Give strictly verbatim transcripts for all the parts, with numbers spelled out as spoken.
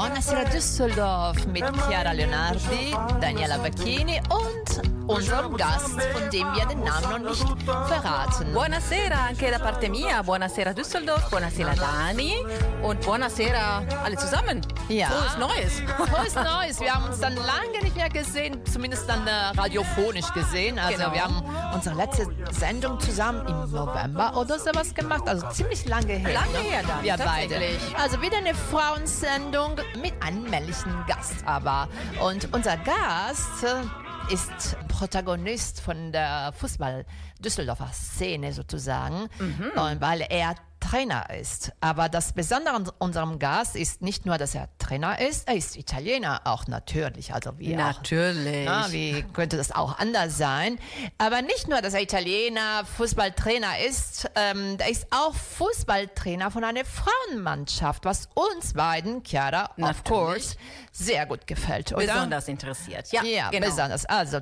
Buonasera Düsseldorf mit Chiara Leonardi, Daniela Bacchini und unserem Gast, von dem wir den Namen noch nicht verraten. Buonasera anche da parte mia, buonasera Düsseldorf, buonasera Dani und buonasera alle zusammen. Ja. Frohes Neues. Frohes Neues. Wir haben uns dann lange nicht mehr gesehen, zumindest dann äh, radiophonisch gesehen. Also Genau. wir haben unsere letzte Sendung zusammen im November oder sowas gemacht, also ziemlich lange her. Lange ne? her dann, Wir beide. tatsächlich. Also wieder eine Frauensendung mit einem männlichen Gast aber. Und unser Gast äh, ist Protagonist von der Fußball-Düsseldorfer Szene sozusagen, Mhm. und weil er Trainer ist. Aber das Besondere an unserem Gast ist nicht nur, dass er Trainer ist, er ist Italiener auch natürlich. Also wie Natürlich. Auch, na, wie könnte das auch anders sein? Aber nicht nur, dass er Italiener, Fußballtrainer ist, ähm, er ist auch Fußballtrainer von einer Frauenmannschaft, was uns beiden, Chiara, of Natürlich. course, sehr gut gefällt, oder? Besonders interessiert. Ja, Ja, genau. besonders. Also,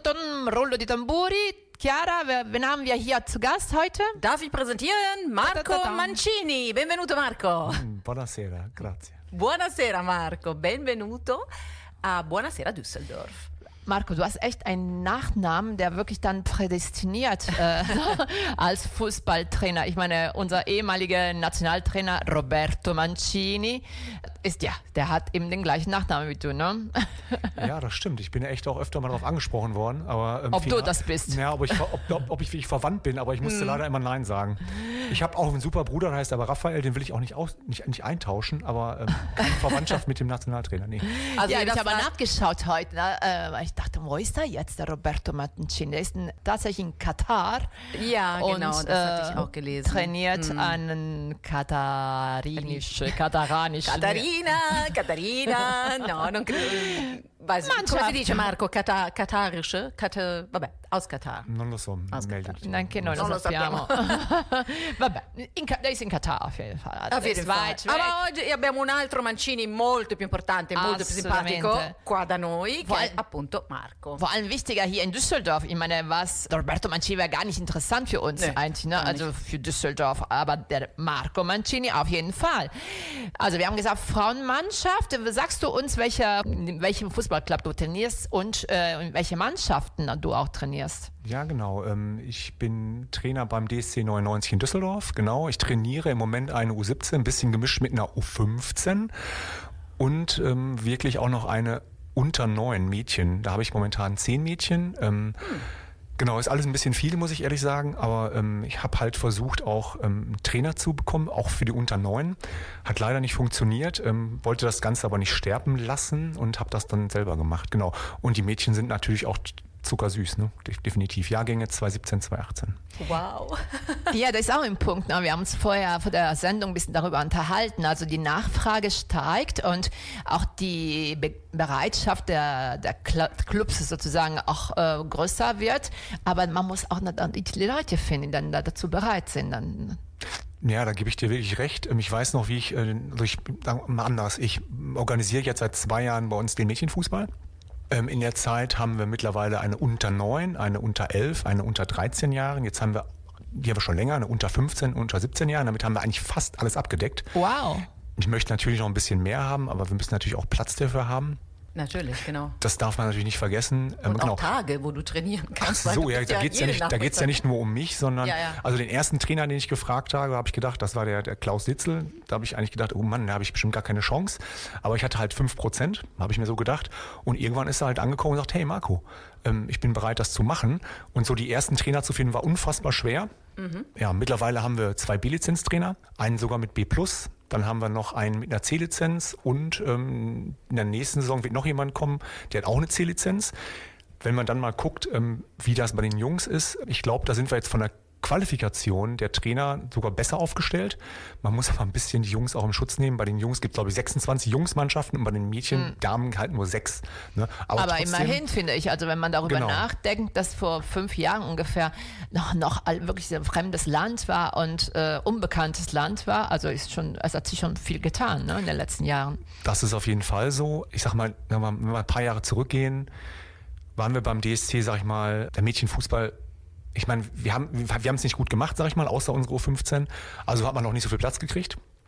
Rollo di Tamburi. Chiara, wer- wen haben wir hier zu Gast heute? Darf ich präsentieren? Marco Ta-ta-ta-ta. Mancini. Benvenuto Marco. Buonasera, grazie. Buonasera Marco, benvenuto a Buonasera Düsseldorf. Marco, du hast echt einen Nachnamen, der wirklich dann prädestiniert äh, als Fußballtrainer. Ich meine, unser ehemaliger Nationaltrainer Roberto Mancini ist ja, der hat eben den gleichen Nachnamen wie du, ne? Ja, das stimmt. Ich bin ja echt auch öfter mal darauf angesprochen worden. Aber, ähm, Ob du final- das bist. Ja, ob ich, ob, ob, ob ich wirklich verwandt bin, aber ich musste leider immer Nein sagen. Ich habe auch einen super Bruder, der heißt aber Raphael, den will ich auch nicht, aus, nicht, nicht eintauschen, aber ähm, keine Verwandtschaft mit dem Nationaltrainer, nee. Also Ja, jeder ich habe fragt- nachgeschaut heute, ne? äh, weil ich dachte, wo ist er jetzt, der Roberto Mancini? Der ist in, tatsächlich in Katar. Ja, genau, und, das hatte ich äh, auch gelesen. Trainiert einen katarinisch, kataranisch. Catarina, Catarina, no, non credo. Weiß ich, Mannschaft. come si dice Marco? Cata, katarische? Kata, vabbè, aus Katar. Non lo so, Aus melde Katar. dich. Neanche noi lo Non lo sappiamo. Vabbè, in, Ka- der ist in Katar auf jeden Fall. Also Auf der jeden ist Fall. weit weg. Aber oggi abbiamo un altro Mancini molto più importante, molto più Assolutamente. simpatico qua da noi, che Vor è allem- appunto Marco. Vor allem wichtiger hier in Düsseldorf. Ich meine, was Roberto Mancini wäre gar nicht interessant für uns Nee, eigentlich, ne? gar nicht. Also für Düsseldorf. Aber der Marco Mancini auf jeden Fall. Also wir haben gesagt, Frauenmannschaft. Sagst du uns, welcher, in welchem Fußballclub du trainierst und äh, in welche Mannschaften du auch trainierst? Ja, genau. Ähm, ich bin Trainer beim D S C neunundneunzig in Düsseldorf. Genau. Ich trainiere im Moment eine U siebzehn, ein bisschen gemischt mit einer U fünfzehn und ähm, wirklich auch noch eine unter neun Mädchen. Da habe ich momentan zehn Mädchen. Ähm, Genau, ist alles ein bisschen viel, muss ich ehrlich sagen, aber ähm, ich habe halt versucht, auch ähm, einen Trainer zu bekommen, auch für die unter neun. Hat leider nicht funktioniert, ähm, wollte das Ganze aber nicht sterben lassen und habe das dann selber gemacht, genau. Und die Mädchen sind natürlich auch zuckersüß, ne? De- definitiv. Jahrgänge zweitausendsiebzehn, zweitausendachtzehn. Wow. Ja, das ist auch ein Punkt. Ne? Wir haben uns vorher vor der Sendung ein bisschen darüber unterhalten. Also die Nachfrage steigt und auch die Be Bereitschaft der, der Cl Clubs sozusagen auch äh, größer wird. Aber man muss auch dann die Leute finden, die dann da dazu bereit sind. Dann Ja, da gebe ich dir wirklich recht. Ähm, Ich weiß noch, wie ich, äh, also ich sag mal anders, ich organisiere jetzt seit zwei Jahren bei uns den Mädchenfußball. Ähm, In der Zeit haben wir mittlerweile eine unter neun, eine unter elf, eine unter dreizehn Jahren. Jetzt haben wir, die haben wir schon länger, eine unter fünfzehn, unter siebzehn Jahren. Damit haben wir eigentlich fast alles abgedeckt. wow. Ich möchte natürlich noch ein bisschen mehr haben, aber wir müssen natürlich auch Platz dafür haben. Natürlich, genau. Das darf man natürlich nicht vergessen. Ähm, Und genau. auch Tage, wo du trainieren Ach kannst. weil so, du ja, bist da geht's ja jeden nicht, da geht's ja Nachmittag- nicht nur um mich, sondern Ja, ja. also den ersten Trainer, den ich gefragt habe, habe ich gedacht, das war der, der Klaus Ditzel. Da habe ich eigentlich gedacht, oh Mann, da habe ich bestimmt gar keine Chance. Aber ich hatte halt fünf Prozent, habe ich mir so gedacht. Und irgendwann ist er halt angekommen und sagt, hey Marco, ähm, ich bin bereit, das zu machen. Und so die ersten Trainer zu finden, war unfassbar schwer. Mhm. Ja, mittlerweile haben wir zwei B-Lizenz-Trainer, einen sogar mit B plus. Dann haben wir noch einen mit einer C-Lizenz und ähm, in der nächsten Saison wird noch jemand kommen, der hat auch eine C-Lizenz. Wenn man dann mal guckt, ähm, wie das bei den Jungs ist, ich glaube, da sind wir jetzt von der Qualifikation der Trainer sogar besser aufgestellt. Man muss aber ein bisschen die Jungs auch im Schutz nehmen. Bei den Jungs gibt es, glaube ich, sechsundzwanzig Jungsmannschaften und bei den Mädchen, Damen halt nur sechs. Ne? Aber trotzdem, immerhin finde ich, also wenn man darüber Genau. nachdenkt, dass vor fünf Jahren ungefähr noch, noch all- wirklich ein fremdes Land war und äh, unbekanntes Land war, also ist schon, es hat sich schon viel getan, ne, in den letzten Jahren. Das ist auf jeden Fall so. Ich sag mal, wenn wir, wenn wir ein paar Jahre zurückgehen, waren wir beim D S C, sag ich mal, der Mädchenfußball. Ich meine, wir haben wir haben es nicht gut gemacht, sag ich mal, außer unsere U fünfzehn. Also hat man noch nicht so viel Platz gekriegt.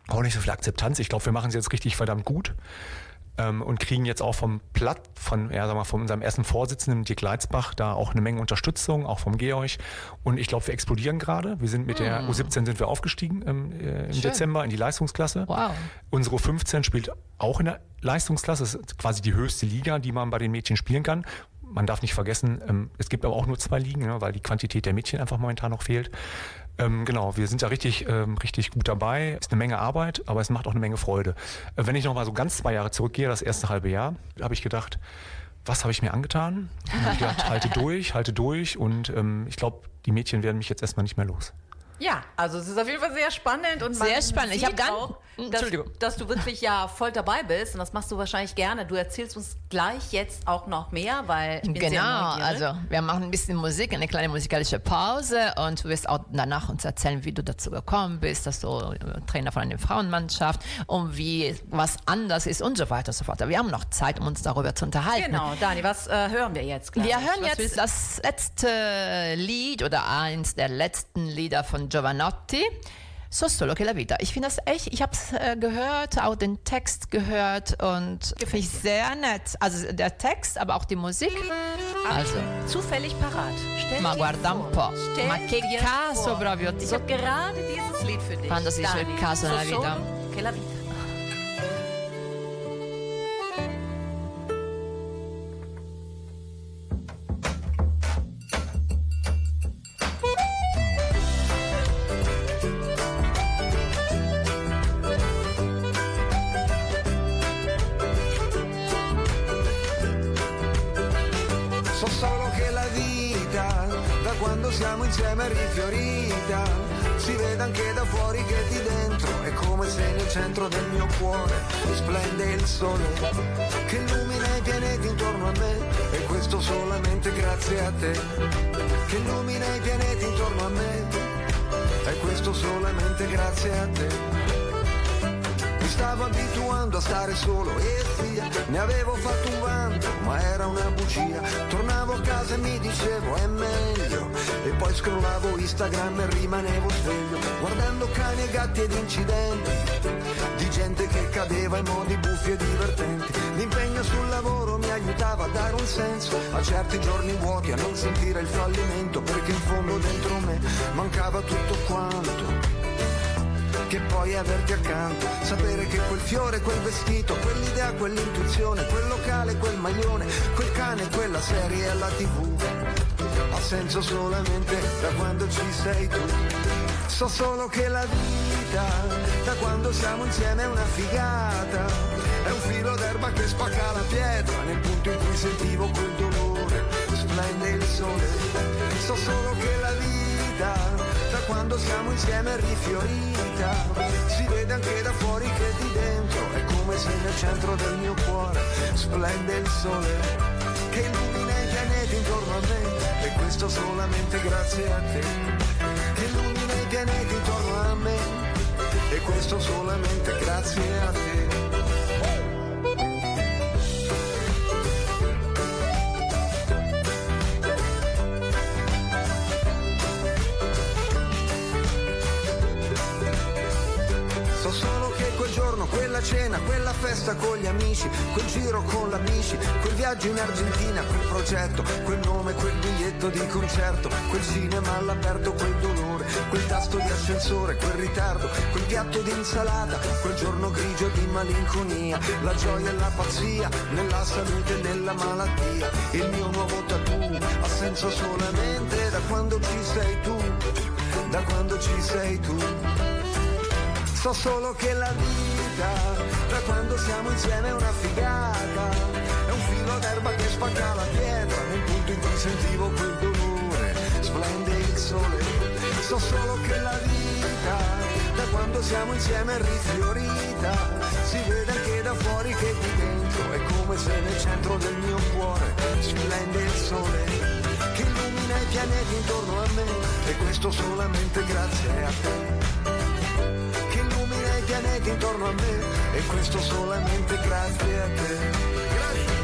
auch nicht so viel Akzeptanz. Ich glaube, wir machen es jetzt richtig verdammt gut. Ähm, und kriegen jetzt auch vom Platt, von, ja, sag mal, von unserem ersten Vorsitzenden, Dirk Leitzbach, da auch eine Menge Unterstützung, auch vom Georg. Und ich glaube, wir explodieren gerade. Wir sind mit mm. der U siebzehn sind wir aufgestiegen ähm, äh, im Schön. Dezember in die Leistungsklasse. Wow. Unsere U fünfzehn spielt auch in der Leistungsklasse. Das ist quasi die höchste Liga, die man bei den Mädchen spielen kann. Man darf nicht vergessen, ähm, es gibt aber auch nur zwei Ligen, ja, weil die Quantität der Mädchen einfach momentan noch fehlt. Ähm, genau, wir sind da richtig, ähm, richtig gut dabei. Ist eine Menge Arbeit, aber es macht auch eine Menge Freude. Äh, wenn ich noch mal so ganz zwei Jahre zurückgehe, das erste halbe Jahr, habe ich gedacht, was habe ich mir angetan? Und hab ich gedacht, halte durch, halte durch. Und ähm, ich glaube, die Mädchen werden mich jetzt erstmal nicht mehr los. Ja, also es ist auf jeden Fall sehr spannend und man sehr spannend. Ich habe gar auch, dass, dass du wirklich ja voll dabei bist und das machst du wahrscheinlich gerne. Du erzählst uns gleich jetzt auch noch mehr, weil ich bin genau, sehr neugierig. Also wir machen ein bisschen Musik, eine kleine musikalische Pause und du wirst auch danach uns erzählen, wie du dazu gekommen bist, dass du Trainer von einer Frauenmannschaft und wie was anders ist und so weiter und so fort. Aber wir haben noch Zeit, um uns darüber zu unterhalten. Genau, Dani, was äh, hören wir jetzt gleich? Wir hören was jetzt das letzte Lied oder eins der letzten Lieder von Giovanotti, So solo che la vita. Ich finde das echt, ich habe es äh, gehört, auch den Text gehört und finde ich sehr nett. Also der Text, aber auch die Musik. Also zufällig parat. Stell Ma dir guarda un vor. po'. Stell Ma che dir caso vor. proprio. Ich habe gerade dieses Lied für dich. Quando si dice il caso nella So vita. solo che la vita. Siamo insieme rifiorita, si vede anche da fuori che di dentro è come se nel centro del mio cuore splende il sole che illumina i pianeti intorno a me e questo solamente grazie a te, che illumina i pianeti intorno a me e questo solamente grazie a te. Mi stavo abituando a stare solo e via, ne avevo fatto un vanto ma era una bugia, tornavo a casa e mi dicevo è meglio e poi scrollavo Instagram e rimanevo sveglio guardando cani e gatti ed incidenti di gente che cadeva in modi buffi e divertenti. L'impegno sul lavoro mi aiutava a dare un senso a certi giorni vuoti, a non sentire il fallimento perché in fondo dentro me mancava tutto quanto che poi averti accanto, sapere che quel fiore, quel vestito, quell'idea, quell'intuizione, quel locale, quel maglione, quel cane, quella serie alla tivù ha senso solamente da quando ci sei tu. So solo che la vita da quando siamo insieme è una figata, è un filo d'erba che spacca la pietra nel punto in cui sentivo quel dolore, splende il sole. So solo che la vita da quando siamo insieme è rifiorita, si vede anche da fuori che di dentro è come se nel centro del mio cuore splende il sole che illumina i pianeti intorno a me e questo solamente grazie a te, che illumina i pianeti intorno a me e questo solamente grazie a te. Quella cena, quella festa con gli amici, quel giro con l'amici, quel viaggio in Argentina, quel progetto, quel nome, quel biglietto di concerto, quel cinema all'aperto, quel dolore, quel tasto di ascensore, quel ritardo, quel piatto di insalata, quel giorno grigio di malinconia, la gioia e la pazzia, nella salute e nella malattia. Il mio nuovo tattoo ha senso solamente da quando ci sei tu, da quando ci sei tu. So solo che la vita, da quando siamo insieme è una figata, è un filo d'erba che spacca la pietra, nel punto in cui sentivo quel dolore, splende il sole. So solo che la vita, da quando siamo insieme è rifiorita, si vede anche da fuori che di dentro è come se nel centro del mio cuore splende il sole, che illumina i pianeti intorno a me e questo solamente grazie a te. Pianeti intorno a me e questo solamente grazie a te. Grazie.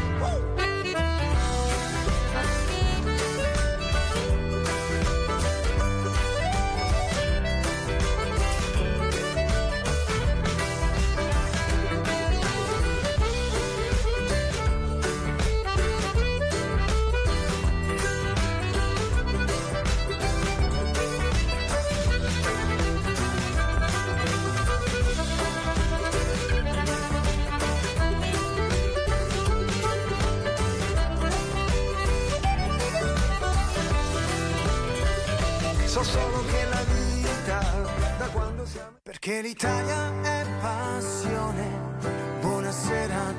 so solo che la vita da quando siamo. Perché l'Italia è passione. Buonasera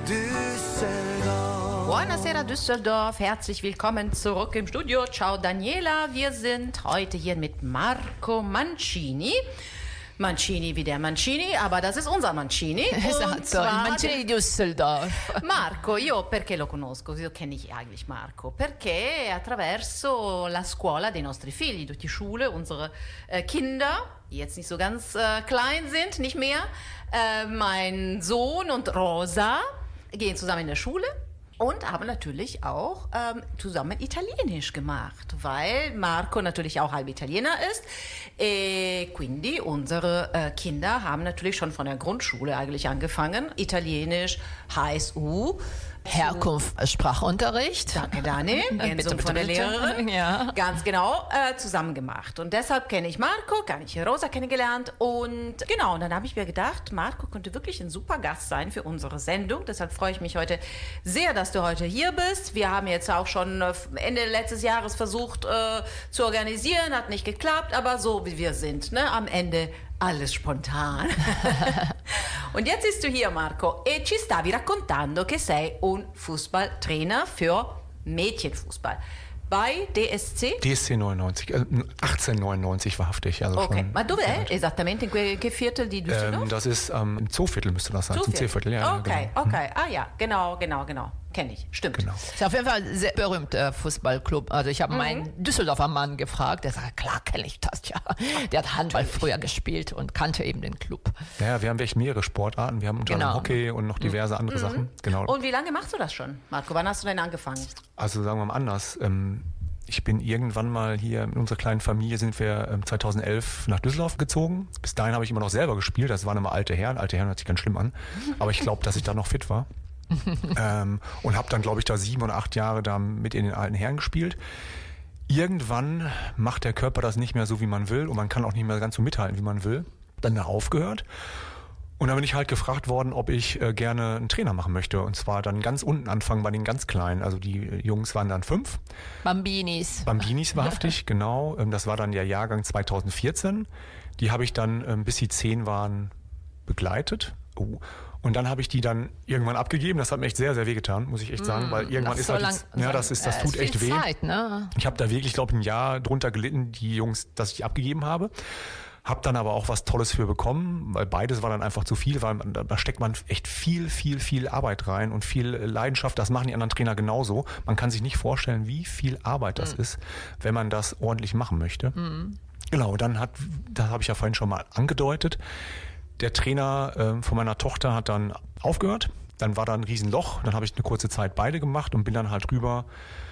Düsseldorf. Buonasera Düsseldorf, herzlich willkommen zurück im Studio. Ciao Daniela, wir sind heute hier mit Marco Mancini. Mancini wie der Mancini, aber das ist unser Mancini. Esatto, il Mancini di Düsseldorf. Marco, io perché lo conosco? Wieso kenne ich eigentlich Marco? Perché attraverso la scuola dei nostri figli, durch die Schule, unsere äh, Kinder, die jetzt nicht so ganz äh, klein sind, nicht mehr, äh, mein Sohn und Rosa gehen zusammen in der Schule. Und haben natürlich auch ähm, zusammen Italienisch gemacht, weil Marco natürlich auch halb Italiener ist. E quindi unsere äh, Kinder haben natürlich schon von der Grundschule eigentlich angefangen. Italienisch, H S U. Herkunft, Sprachunterricht. Danke, Dani. Bitte, bitte, von der bitte. Lehrerin. Ja. Ganz genau, äh, zusammen gemacht. Und deshalb kenne ich Marco, kann ich Rosa kennengelernt. Und genau, und dann habe ich mir gedacht, Marco könnte wirklich ein super Gast sein für unsere Sendung. Deshalb freue ich mich heute sehr, dass du heute hier bist. Wir haben jetzt auch schon Ende letztes Jahres versucht äh, zu organisieren, hat nicht geklappt, aber so wie wir sind, ne? Am Ende alles spontan. Und jetzt bist du hier, Marco, e ci stavi raccontando che sei un Fußballtrainer für Mädchenfußball bei D S C? D S C neunundneunzig, äh, achtzehnhundertneunundneunzig wahrhaftig. Also Okay, schon, ma dov'è esattamente? In que, che Viertel di Düsseldorf? ähm, das ist ähm, im Zooviertel müsste das sein, zum C-Viertel, ja. Okay, genau. okay, ah ja, genau, genau, genau. Kenne ich, stimmt. Genau. Ist auf jeden Fall ein sehr berühmter Fußballclub. Also ich habe Mhm. meinen Düsseldorfer Mann gefragt, der sagt, klar kenne ich das, ja. Der hat Handball früher gespielt und kannte eben den Club. Ja, wir haben echt mehrere Sportarten. Wir haben unter anderem Genau. Hockey und noch diverse andere Sachen. Genau. Und wie lange machst du das schon, Marco? Wann hast du denn angefangen? Also sagen wir mal anders. Ähm, ich bin irgendwann mal hier mit unserer kleinen Familie sind wir ähm, zweitausendelf nach Düsseldorf gezogen. Bis dahin habe ich immer noch selber gespielt. Das waren immer alte Herren. Alte Herren hört sich ganz schlimm an. Aber ich glaube, dass ich da noch fit war. ähm, und habe dann, glaube ich, da sieben oder acht Jahre da mit in den alten Herren gespielt. Irgendwann macht der Körper das nicht mehr so, wie man will. Und man kann auch nicht mehr ganz so mithalten, wie man will. Dann da aufgehört. Und dann bin ich halt gefragt worden, ob ich äh, gerne einen Trainer machen möchte. Und zwar dann ganz unten anfangen bei den ganz Kleinen. Also die Jungs waren dann fünf. Bambinis. Bambinis wahrhaftig, genau. Ähm, das war dann der Jahrgang zweitausendvierzehn. Die habe ich dann, ähm, bis sie zehn waren, begleitet. Oh. Und dann habe ich die dann irgendwann abgegeben. Das hat mir echt sehr, sehr wehgetan, muss ich echt sagen. Weil irgendwann Nach ist so halt, lang- jetzt, ja, das ist, das äh, tut ist echt viel weh. Zeit, ne? Ich habe da wirklich, glaube ich, ein Jahr drunter gelitten, die Jungs, dass ich die abgegeben habe. Hab dann aber auch was Tolles für bekommen, weil beides war dann einfach zu viel, weil man, da steckt man echt viel, viel, viel Arbeit rein und viel Leidenschaft. Das machen die anderen Trainer genauso. Man kann sich nicht vorstellen, wie viel Arbeit das mhm. ist, wenn man das ordentlich machen möchte. Mhm. Genau, dann hat, das habe ich ja vorhin schon mal angedeutet, der Trainer äh, von meiner Tochter hat dann aufgehört. Dann war da ein Riesenloch. Dann habe ich eine kurze Zeit beide gemacht und bin dann halt rüber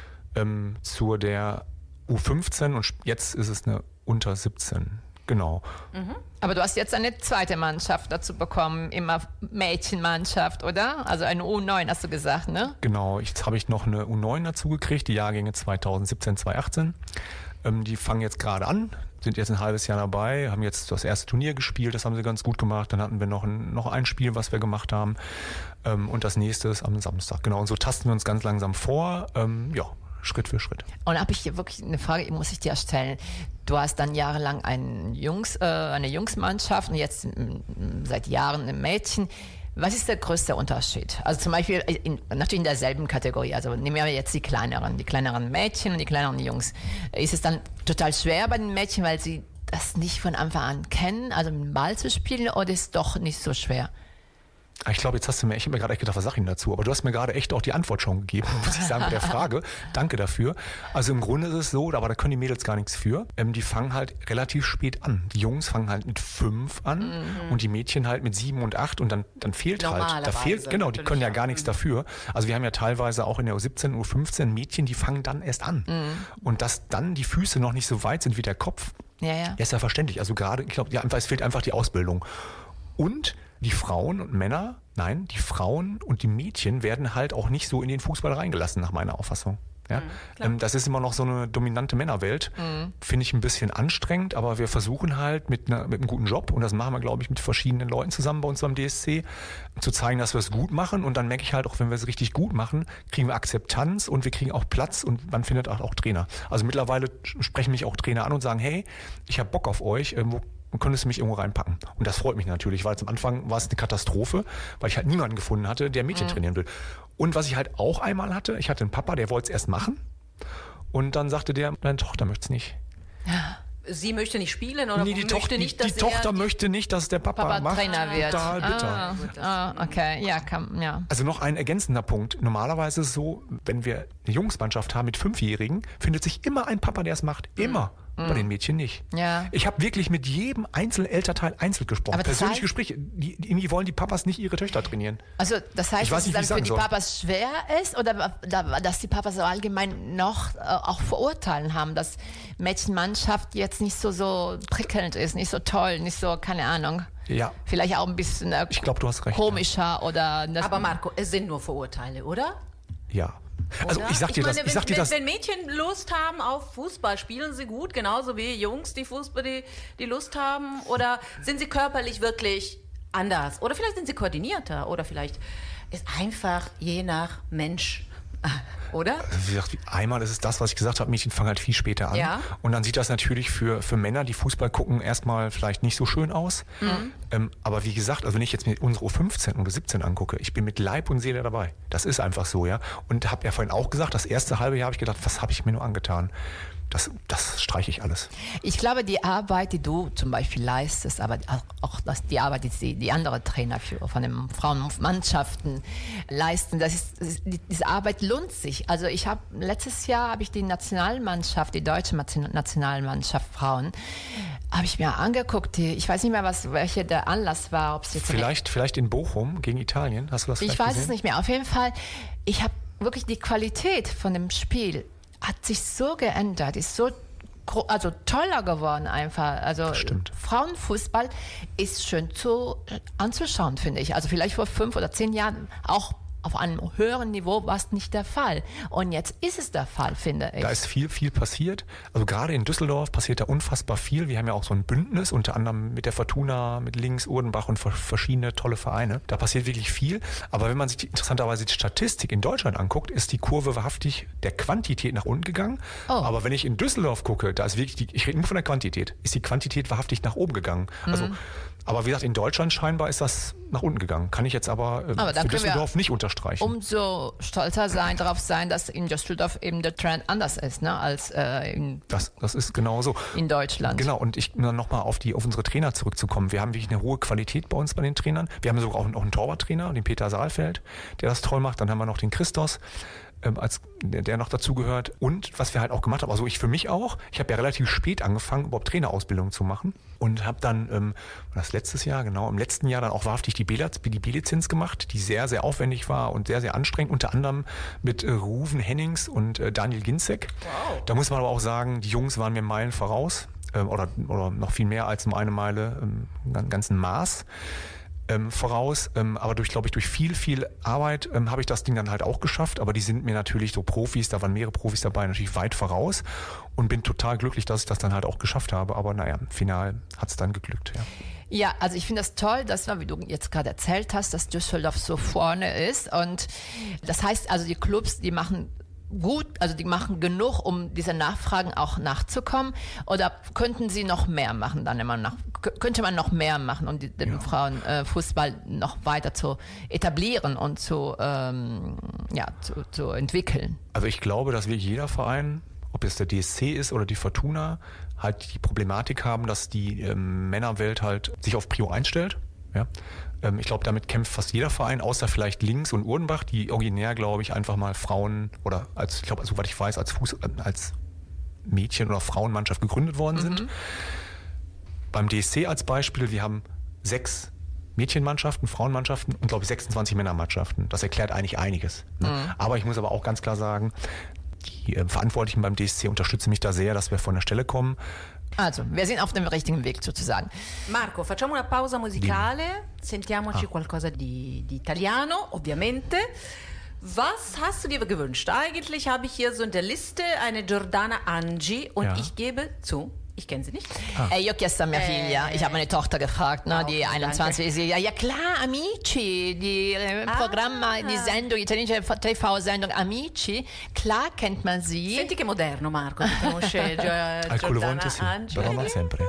ähm, zu der U fünfzehn und jetzt ist es eine unter siebzehn. Genau. Mhm. Aber du hast jetzt eine zweite Mannschaft dazu bekommen, immer Mädchenmannschaft, oder? Also eine U neun hast du gesagt, ne? Genau, jetzt habe ich noch eine U neun dazu gekriegt, die Jahrgänge zweitausendsiebzehn, zweitausendachtzehn. Ähm, die fangen jetzt gerade an, sind jetzt ein halbes Jahr dabei, haben jetzt das erste Turnier gespielt, das haben sie ganz gut gemacht. Dann hatten wir noch ein, noch ein Spiel, was wir gemacht haben. Ähm, und das nächste ist am Samstag. Genau, und so tasten wir uns ganz langsam vor. Ähm, ja, Schritt für Schritt. Und habe ich hier wirklich eine Frage, muss ich dir stellen. Du hast dann jahrelang ein Jungs, äh, eine Jungsmannschaft und jetzt m, seit Jahren ein Mädchen. Was ist der größte Unterschied? Also zum Beispiel in, natürlich in derselben Kategorie. Also nehmen wir jetzt die kleineren, die kleineren Mädchen und die kleineren Jungs. Ist es dann total schwer bei den Mädchen, weil sie das nicht von Anfang an kennen, also mit dem Ball zu spielen, oder ist es doch nicht so schwer? Ich glaube, jetzt hast du mir, ich habe mir gerade echt gedacht, was sag ich denn dazu? Aber du hast mir gerade echt auch die Antwort schon gegeben, muss ich sagen, mit der Frage. Danke dafür. Also im Grunde ist es so, aber da können die Mädels gar nichts für. Ähm, die fangen halt relativ spät an. Die Jungs fangen halt mit fünf an mhm. und die Mädchen halt mit sieben und acht und dann, dann fehlt halt. Da fehlt, genau, die können ja gar nichts dafür. Also wir haben ja teilweise auch in der U siebzehn, U fünfzehn Mädchen, die fangen dann erst an. Mhm. Und dass dann die Füße noch nicht so weit sind wie der Kopf, ja, ja. ja ist ja verständlich. Also gerade, ich glaube, ja, es fehlt einfach die Ausbildung. Und die Frauen und Männer, nein, die Frauen und die Mädchen werden halt auch nicht so in den Fußball reingelassen, nach meiner Auffassung. Ja? Mhm, ähm, das ist immer noch so eine dominante Männerwelt. Mhm. Finde ich ein bisschen anstrengend, aber wir versuchen halt mit, einer, mit einem guten Job, und das machen wir, glaube ich, mit verschiedenen Leuten zusammen bei uns beim D S C, zu zeigen, dass wir es gut machen. Und dann merke ich halt auch, wenn wir es richtig gut machen, kriegen wir Akzeptanz und wir kriegen auch Platz und man findet auch, auch Trainer. Also mittlerweile sprechen mich auch Trainer an und sagen, hey, ich habe Bock auf euch, irgendwo könntest du mich irgendwo reinpacken. Und das freut mich natürlich, weil am Anfang war es eine Katastrophe, weil ich halt niemanden gefunden hatte, der Mädchen mhm. trainieren will. Und was ich halt auch einmal hatte, ich hatte einen Papa, der wollte es erst machen und dann sagte der, deine Tochter möchte es nicht. Ja. Sie möchte nicht spielen oder nee, die möchte Tochter, nicht, die, dass die Tochter möchte nicht, dass der Papa, Papa macht. Trainer wird. Total bitter. Ah, ah, okay, ja, kann, ja. Also noch ein ergänzender Punkt. Normalerweise ist es so, wenn wir eine Jungsmannschaft haben mit Fünfjährigen, findet sich immer ein Papa, der es macht. Immer. Mhm. Bei den Mädchen nicht. Ja. Ich habe wirklich mit jedem einzelnen Elternteil einzeln gesprochen. Aber das Persönliche heißt, Gespräche. Die, irgendwie wollen die Papas nicht ihre Töchter trainieren. Also das heißt, ich weiß dass nicht, es dann für die soll. Papas schwer ist oder dass die Papas so allgemein noch äh, auch Vorurteilen haben, dass Mädchenmannschaft jetzt nicht so, so prickelnd ist, nicht so toll, nicht so, keine Ahnung. Ja. Vielleicht auch ein bisschen äh, ich glaub, du hast recht, komischer ja. oder... Das Aber Marco, es sind nur Vorurteile, oder? Ja. Also Oder? ich sag dir ich meine, das. Ich wenn, sag dir wenn, das. wenn Mädchen Lust haben auf Fußball, spielen sie gut, genauso wie Jungs, die Fußball, die, die Lust haben? Oder sind sie körperlich wirklich anders? Oder vielleicht sind sie koordinierter? Oder vielleicht ist einfach je nach Mensch, oder? Wie gesagt, einmal ist es das, was ich gesagt habe, Mädchen fangen halt viel später an. Ja. Und dann sieht das natürlich für, für Männer, die Fußball gucken, erstmal vielleicht nicht so schön aus. Mhm. Ähm, aber wie gesagt, also wenn ich jetzt mir unsere U fünfzehn oder siebzehn angucke, ich bin mit Leib und Seele dabei. Das ist einfach so, ja. Und habe ja vorhin auch gesagt, das erste halbe Jahr habe ich gedacht, was habe ich mir nur angetan? Das, das streiche ich alles. Ich glaube, die Arbeit, die du zum Beispiel leistest, aber auch das, die Arbeit, die die andere Trainer für, von den Frauenmannschaften leisten, das ist, diese Arbeit lohnt sich. Also ich habe letztes Jahr habe ich die Nationalmannschaft, die deutsche Nationalmannschaft Frauen, habe ich mir angeguckt. Die, ich weiß nicht mehr, was welcher der Anlass war. Ob es jetzt vielleicht, vielleicht in Bochum gegen Italien. Hast du das vielleicht Ich weiß gesehen? es nicht mehr. Auf jeden Fall, ich habe wirklich die Qualität von dem Spiel hat sich so geändert, ist so also toller geworden einfach. Also Stimmt. Frauenfußball ist schön zu anzuschauen, finde ich. Also vielleicht vor fünf oder zehn Jahren auch auf einem höheren Niveau war es nicht der Fall. Und jetzt ist es der Fall, finde ich. Da ist viel, viel passiert. Also gerade in Düsseldorf passiert da unfassbar viel. Wir haben ja auch so ein Bündnis, unter anderem mit der Fortuna, mit Links, Urdenbach und verschiedene tolle Vereine. Da passiert wirklich viel. Aber wenn man sich die, interessanterweise die Statistik in Deutschland anguckt, ist die Kurve wahrhaftig der Quantität nach unten gegangen. Oh. Aber wenn ich in Düsseldorf gucke, da ist wirklich die, ich rede nur von der Quantität, ist die Quantität wahrhaftig nach oben gegangen. Mhm. Also aber wie gesagt, in Deutschland scheinbar ist das nach unten gegangen. Kann ich jetzt aber, äh, aber für Düsseldorf nicht unterstreichen. Umso stolzer sein, darauf sein, dass in Düsseldorf eben der Trend anders ist, ne, als äh, in das, das ist genau so. In Deutschland. Genau, und ich nochmal auf, die, auf unsere Trainer zurückzukommen. Wir haben wirklich eine hohe Qualität bei uns bei den Trainern. Wir haben sogar auch, auch einen Torwarttrainer, den Peter Saalfeld, der das toll macht. Dann haben wir noch den Christos, ähm, als, der, der noch dazugehört. Und was wir halt auch gemacht haben, also ich für mich auch, ich habe ja relativ spät angefangen, überhaupt Trainerausbildung zu machen. Und habe dann, ähm, das letztes Jahr, genau, im letzten Jahr dann auch wahrhaftig die B-Lizenz gemacht, die sehr, sehr aufwendig war und sehr, sehr anstrengend, unter anderem mit äh, Ruven Hennings und äh, Daniel Ginzek. Wow. Da muss man aber auch sagen, die Jungs waren mir Meilen voraus, äh, oder, oder noch viel mehr als um eine Meile im ähm, ganzen Maß. Ähm, voraus, ähm, aber durch, glaube ich, durch viel, viel Arbeit ähm, habe ich das Ding dann halt auch geschafft, aber die sind mir natürlich so Profis, da waren mehrere Profis dabei, natürlich weit voraus und bin total glücklich, dass ich das dann halt auch geschafft habe, aber naja, im Final hat es dann geglückt, ja. Ja, also ich finde das toll, dass, wie du jetzt gerade erzählt hast, dass Düsseldorf so vorne ist und das heißt also, die Clubs, die machen gut, also die machen genug, um diese Nachfragen auch nachzukommen, oder könnten sie noch mehr machen, dann immer nach, könnte man noch mehr machen, um die, den ja. Frauenfußball äh, noch weiter zu etablieren und zu, ähm, ja, zu, zu entwickeln? Also ich glaube, dass wirklich jeder Verein, ob es der D S C ist oder die Fortuna, halt die Problematik haben, dass die ähm, Männerwelt halt sich auf Prio einstellt. Ja. Ähm, ich glaube, damit kämpft fast jeder Verein, außer vielleicht Links und Urdenbach, die originär, glaube ich, einfach mal Frauen oder als, ich glaube, soweit ich weiß, als Fuß, äh, als Mädchen- oder Frauenmannschaft gegründet worden sind. Mhm. Beim D S C als Beispiel, wir haben sechs Mädchenmannschaften, Frauenmannschaften und, glaube ich, sechsundzwanzig Männermannschaften. Das erklärt eigentlich einiges. Ne? Mhm. Aber ich muss aber auch ganz klar sagen, die äh, Verantwortlichen beim D S C unterstützen mich da sehr, dass wir von der Stelle kommen. Also, wir sind auf dem richtigen Weg sozusagen. Marco, facciamo una pausa musicale, sentiamoci qualcosa di, di italiano, ovviamente. Was hast du dir gewünscht? Eigentlich habe ich hier so in der Liste eine Giordana Angi und Ja. ich gebe zu, ich kenne sie nicht. Eh, io ho chiesto a mia figlia, ich habe meine Tochter gefragt, ne, Oh, die danke. einundzwanzig ist, ja, ja klar, Amici, die äh, Ah. Programma, die Sendung, italienische T V-Sendung Amici, klar kennt man sie. Senti che moderno, Marco, ti conosce Gio- Alcune Giordana volte sì, Angi. però non sempre.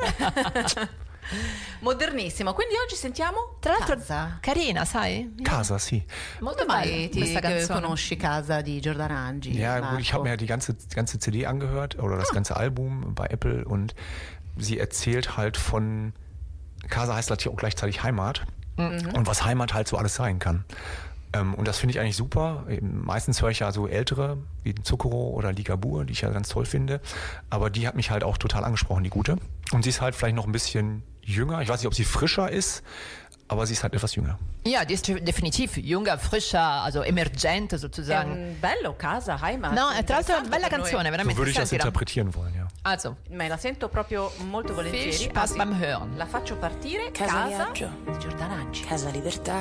Modernissimo, quindi oggi sentiamo Tra l'altro, Casa. carina, sai? Casa, sì. Molto Come mai bella ti questa che canzone. conosci Casa di Giordana Angi? Ja, Marco? gut, ich habe mir ja die ganze, die ganze C D angehört oder das ganze Album bei Apple und sie erzählt halt von, Casa heißt natürlich auch gleichzeitig Heimat und was Heimat halt so alles sein kann. Ähm, und das finde ich eigentlich super. Eben, meistens höre ich ja so ältere, wie Zucchero oder Ligabue, die ich ja ganz toll finde. Aber die hat mich halt auch total angesprochen, die gute. Und sie ist halt vielleicht noch ein bisschen jünger. Ich weiß nicht, ob sie frischer ist, aber sie ist halt etwas jünger. Ja, die ist definitiv jünger, frischer, also emergente È sozusagen. un bello Casa, Heimat. No, tra l'altro è una Interessante bella per noi. canzone, So veramente. würde ich das sentila. interpretieren wollen, ja. Also, Me la sento proprio molto volentieri. Viel Spaß Anzi, beim Hören. La faccio partire. Casa Casa viaggio. di Giordana Angi. Casa libertà,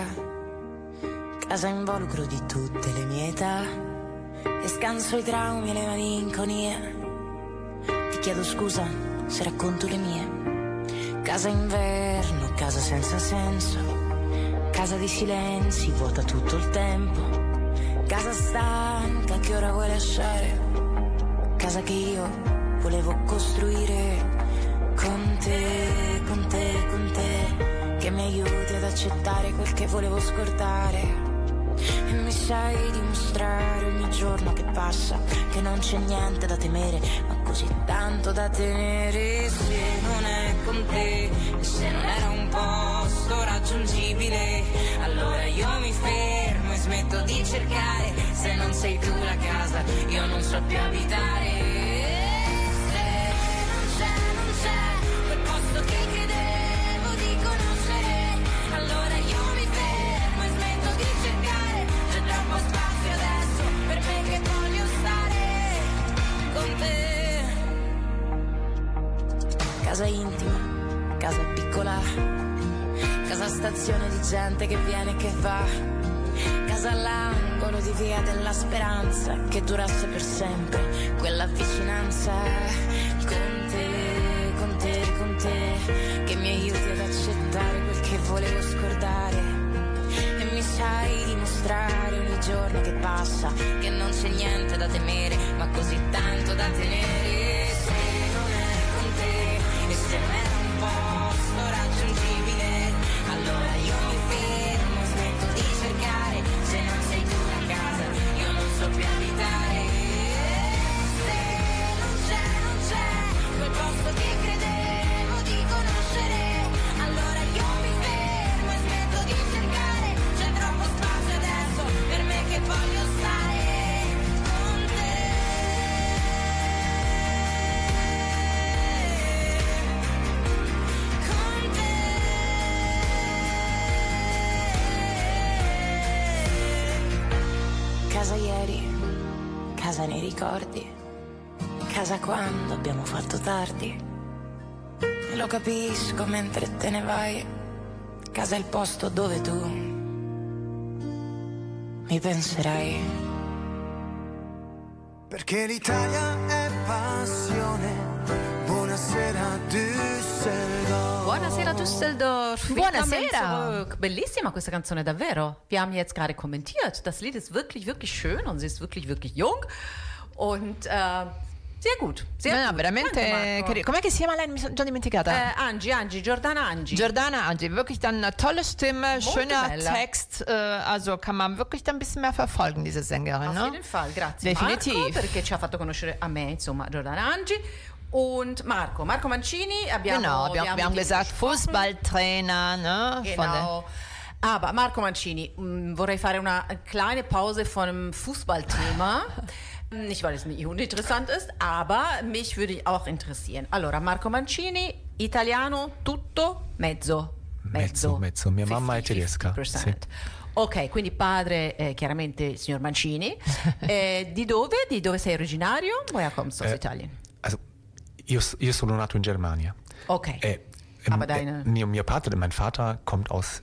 casa involucro di tutte le mie età, e scanso i traumi e le malinconie. Ti chiedo scusa se racconto le mie. Casa inverno, casa senza senso, casa di silenzi, vuota tutto il tempo. Casa stanca che ora vuoi lasciare, casa che io volevo costruire con te, con te, con te, che mi aiuti ad accettare quel che volevo scordare. E mi sai dimostrare ogni giorno che passa che non c'è niente da temere, ma così tanto da tenere. Se non è con te, e se non era un posto raggiungibile, allora io mi fermo e smetto di cercare. Se non sei tu la casa, io non so più abitare. Se non c'è, non c'è quel posto che credevo di conoscere, allora io mi fermo e smetto di cercare. C'è troppo spazio adesso per me che voglio stare con te. Casa intima, casa piccola, casa stazione di gente che viene e che va, casa all'angolo di via della speranza, che durasse per sempre quella vicinanza. Con te, con te, con te, che mi aiuti ad accettare quel che volevo scordare. E mi sai dimostrare ogni giorno che passa che non c'è niente da temere, ma così tanto da tenere. Se non è con te, e se non era un posto raggiungibile, allora io mi fermo, smetto di cercare. Se non sei tu la casa, io non so più abitare. Se non c'è, non c'è quel posto che credevo di conoscere, allora io mi fermo e smetto di cercare. C'è troppo spazio adesso per me che voglio stare con te. Con te. Casa ieri, casa nei ricordi, casa quando abbiamo fatto tardi. E lo capisco mentre te ne vai, casa è il posto dove tu mi penserai. Perché l'Italia è passione. Buonasera Düsseldorf. Buonasera Düsseldorf. Buonasera. Willkommen zurück. Bellissima questa canzone, davvero. Wir haben jetzt gerade kommentiert. Das Lied ist wirklich, wirklich schön und sie ist wirklich, wirklich jung. Und äh, sehr gut. Sehr no, no, gut. veramente Danke, Marco. carina. Com'è che si chiama lei? Mi sono già dimenticata. Äh, Angi, Angi, Giordana Angi. Giordana Angi, wirklich dann eine tolle Stimme, schöner bella. Text, äh, also kann man wirklich dann ein bisschen mehr verfolgen, diese Sängerin. Auf Ne? jeden Fall, grazie Definitiv. Marco, perché ci ha fatto conoscere a me, insomma, Giordana Angi. Und Marco, Marco Mancini, abbiamo, Genau, wir, haben- wir haben mit ihm gesagt, gesprochen. Fußballtrainer. Ne? Von der, Genau. Aber Marco Mancini, mh, vorrei fare una kleine Pause von dem Fußballthema. Nicht, weil es nicht uninteressant ist, aber mich würde auch interessieren. Allora, Marco Mancini, italiano, tutto, mezzo. Mezzo, mezzo. Mia mamma è tedesca, fifty sì. percent. Ok, quindi padre è chiaramente il signor Mancini. Eh, di dove? Di dove sei originario? Woher kommst du aus Äh, Italien? Also, io, io sono nato in Germania. Ok. Äh, Aber ähm, deine- äh, mio, mio padre, mein Vater kommt aus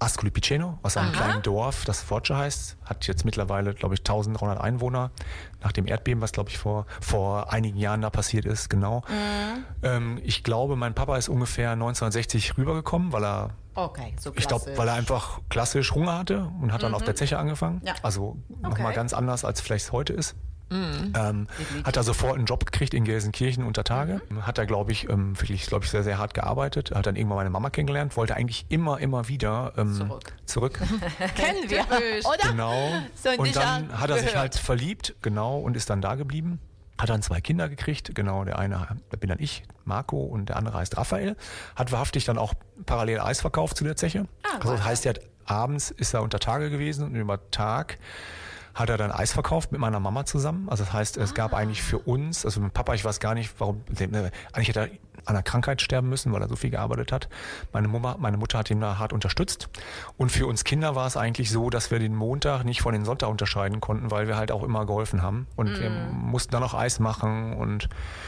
Ascoli Piceno, aus einem Aha. kleinen Dorf, das Foggia heißt, hat jetzt mittlerweile, glaube ich, eintausenddreihundert Einwohner, nach dem Erdbeben, was, glaube ich, vor, vor einigen Jahren da passiert ist, genau. Mhm. Ähm, ich glaube, mein Papa ist ungefähr neunzehnhundertsechzig rübergekommen, weil er, Okay, so klassisch. ich glaube, weil er einfach klassisch Hunger hatte und hat dann mhm. auf der Zeche angefangen. Ja. Also nochmal Okay. ganz anders, als vielleicht es heute ist. Mhm. Ähm, hat er sofort einen Job gekriegt in Gelsenkirchen unter Tage. Mhm. Hat er, glaube ich, ähm, wirklich, glaube ich, sehr, sehr hart gearbeitet. Hat dann irgendwann meine Mama kennengelernt, wollte eigentlich immer, immer wieder ähm, Zurück. zurück. Kennen wir, Typisch. oder? Genau. So und nicht dann hat er sich gehört. halt verliebt, genau, und ist dann da geblieben. Hat dann zwei Kinder gekriegt, genau, der eine, da bin dann ich, Marco, und der andere heißt Raphael. Hat wahrhaftig dann auch parallel Eis verkauft zu der Zeche. Ah, also das weiter. heißt, er hat, abends ist er unter Tage gewesen und über Tag hat er dann Eis verkauft mit meiner Mama zusammen. Also das heißt, es gab eigentlich für uns, also mit Papa, ich weiß gar nicht, warum, ne, eigentlich hätte er an einer Krankheit sterben müssen, weil er so viel gearbeitet hat. Meine Mama, meine Mutter hat ihn da hart unterstützt. Und für uns Kinder war es eigentlich so, dass wir den Montag nicht von den Sonntag unterscheiden konnten, weil wir halt auch immer geholfen haben. Und mm. wir mussten dann auch Eis machen und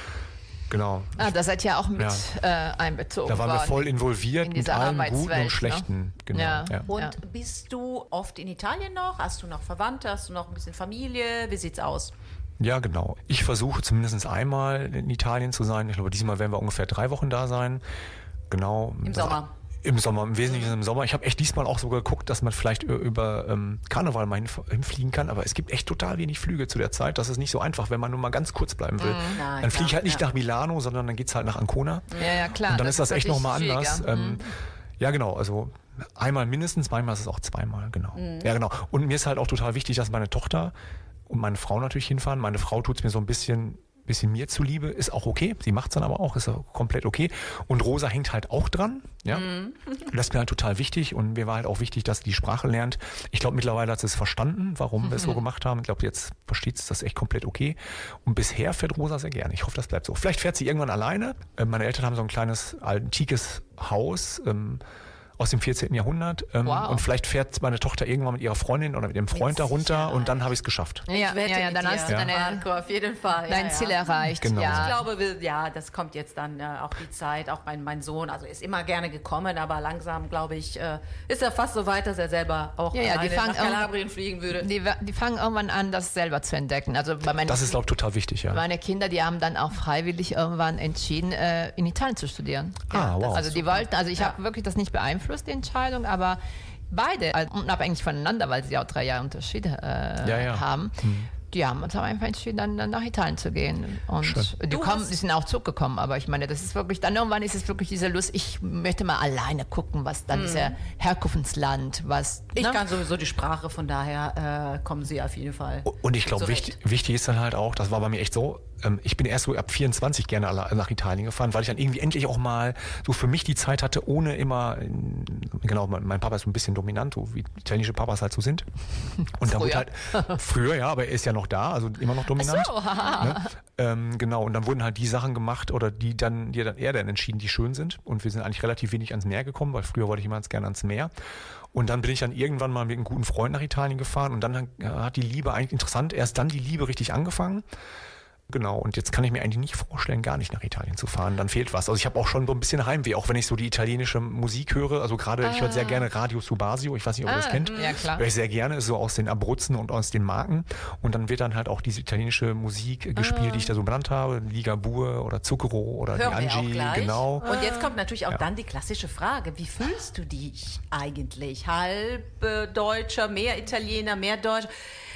genau. Ah, da seid ihr auch mit Ja. äh, einbezogen Da waren wir worden voll involviert in mit dieser allem Guten Arbeitswelt, und ne? Schlechten. Genau. Ja. Ja. Und Ja. bist du oft in Italien noch? Hast du noch Verwandte? Hast du noch ein bisschen Familie? Wie sieht's aus? Ja, genau. Ich versuche zumindest einmal in Italien zu sein. Ich glaube, diesmal werden wir ungefähr drei Wochen da sein. Genau. Im Sommer? Im Sommer, im Wesentlichen im Sommer. Ich habe echt diesmal auch so geguckt, dass man vielleicht über ähm, Karneval mal hinf- hinfliegen kann, aber es gibt echt total wenig Flüge zu der Zeit. Das ist nicht so einfach, wenn man nur mal ganz kurz bleiben will. Nein, dann fliege ich klar, halt nicht ja. nach Milano, sondern dann geht's halt nach Ancona. Ja, ja, klar. Und dann ist das echt natürlich nochmal anders. schwieriger. Ähm, ja, genau. Also einmal mindestens, manchmal ist es auch zweimal, genau. Ja, genau. Und mir ist halt auch total wichtig, dass meine Tochter und meine Frau natürlich hinfahren. Meine Frau tut es mir so ein bisschen, bisschen mir zuliebe, ist auch okay. Sie macht es dann aber auch, ist auch komplett okay. Und Rosa hängt halt auch dran. Ja? Das ist mir halt total wichtig. Und mir war halt auch wichtig, dass sie die Sprache lernt. Ich glaube, mittlerweile hat sie es verstanden, warum wir es so gemacht haben. Ich glaube, jetzt versteht sie das echt komplett okay. Und bisher fährt Rosa sehr gerne. Ich hoffe, das bleibt so. Vielleicht fährt sie irgendwann alleine. Äh, Meine Eltern haben so ein kleines, antikes Haus, ähm, aus dem vierzehnten Jahrhundert. Ähm, Wow. Und vielleicht fährt meine Tochter irgendwann mit ihrer Freundin oder mit ihrem Freund da runter Sicherheit. und dann habe ich es geschafft. Ja, ja, wette ja, mit dann dir, hast du deine, Marco, auf jeden Fall. dein ja, Ziel ja. erreicht. Genau. Ich Ja. glaube, wir- ja, das kommt jetzt dann äh, auch die Zeit. Auch mein, mein Sohn, also ist immer gerne gekommen, aber langsam, glaube ich, äh, ist er fast so weit, dass er selber auch Ja, ja, die alleine fangen nach irgendwann- Kalabrien fliegen würde. Die, die fangen irgendwann an, das selber zu entdecken. Also bei meinen, Das ist, glaube ich, total wichtig, ja. meine Kinder, die haben dann auch freiwillig irgendwann entschieden, äh, in Italien zu studieren. Ah, wow. Also die wollten, also ich Ja. habe wirklich das nicht beeinflusst, die Entscheidung, aber beide, also unabhängig voneinander, weil sie auch drei Jahre Unterschied äh, Ja, ja. haben, die haben uns aber einfach entschieden, dann, dann nach Italien zu gehen. Und Schön. die, Du kommen, hast- die sind auch zurückgekommen, aber ich meine, das ist wirklich, dann irgendwann ist es wirklich diese Lust, ich möchte mal alleine gucken, was dann dieser Herkunftsland, was... Ich ne? kann sowieso die Sprache, von daher äh, kommen sie auf jeden Fall. Und ich glaube, zurecht. wichtig, wichtig ist dann halt auch, das war bei mir echt so, ähm, ich bin erst so ab vierundzwanzig gerne alle- nach Italien gefahren, weil ich dann irgendwie endlich auch mal so für mich die Zeit hatte, ohne immer, ähm, genau, mein, mein Papa ist so ein bisschen dominant, so wie italienische Papas halt so sind. Und da wurde halt, früher, ja, aber er ist ja noch da, also immer noch dominant. So, haha. Ne? Ähm, genau, und dann wurden halt die Sachen gemacht oder die dann, die dann er dann entschieden, die schön sind. Und wir sind eigentlich relativ wenig ans Meer gekommen, weil früher wollte ich immer ganz gerne ans Meer. Und dann bin ich dann irgendwann mal mit einem guten Freund nach Italien gefahren und dann hat die Liebe eigentlich interessant, erst dann die Liebe richtig angefangen. Genau, und jetzt kann ich mir eigentlich nicht vorstellen, gar nicht nach Italien zu fahren. Dann fehlt was. Also ich habe auch schon so ein bisschen Heimweh, auch wenn ich so die italienische Musik höre. Also gerade, ich höre sehr gerne Radio Subasio, ich weiß nicht, ob ihr das Ah, kennt. ja, klar. Höre ich sehr gerne, so aus den Abruzzen und aus den Marken. Und dann wird dann halt auch diese italienische Musik gespielt, die ich da so benannt habe. Ligabue oder Zucchero oder Hören die wir auch Angie, gleich. genau. Und jetzt kommt natürlich auch Ja. dann die klassische Frage, wie fühlst du dich eigentlich? Halb äh, Deutscher, mehr Italiener, mehr Deutscher?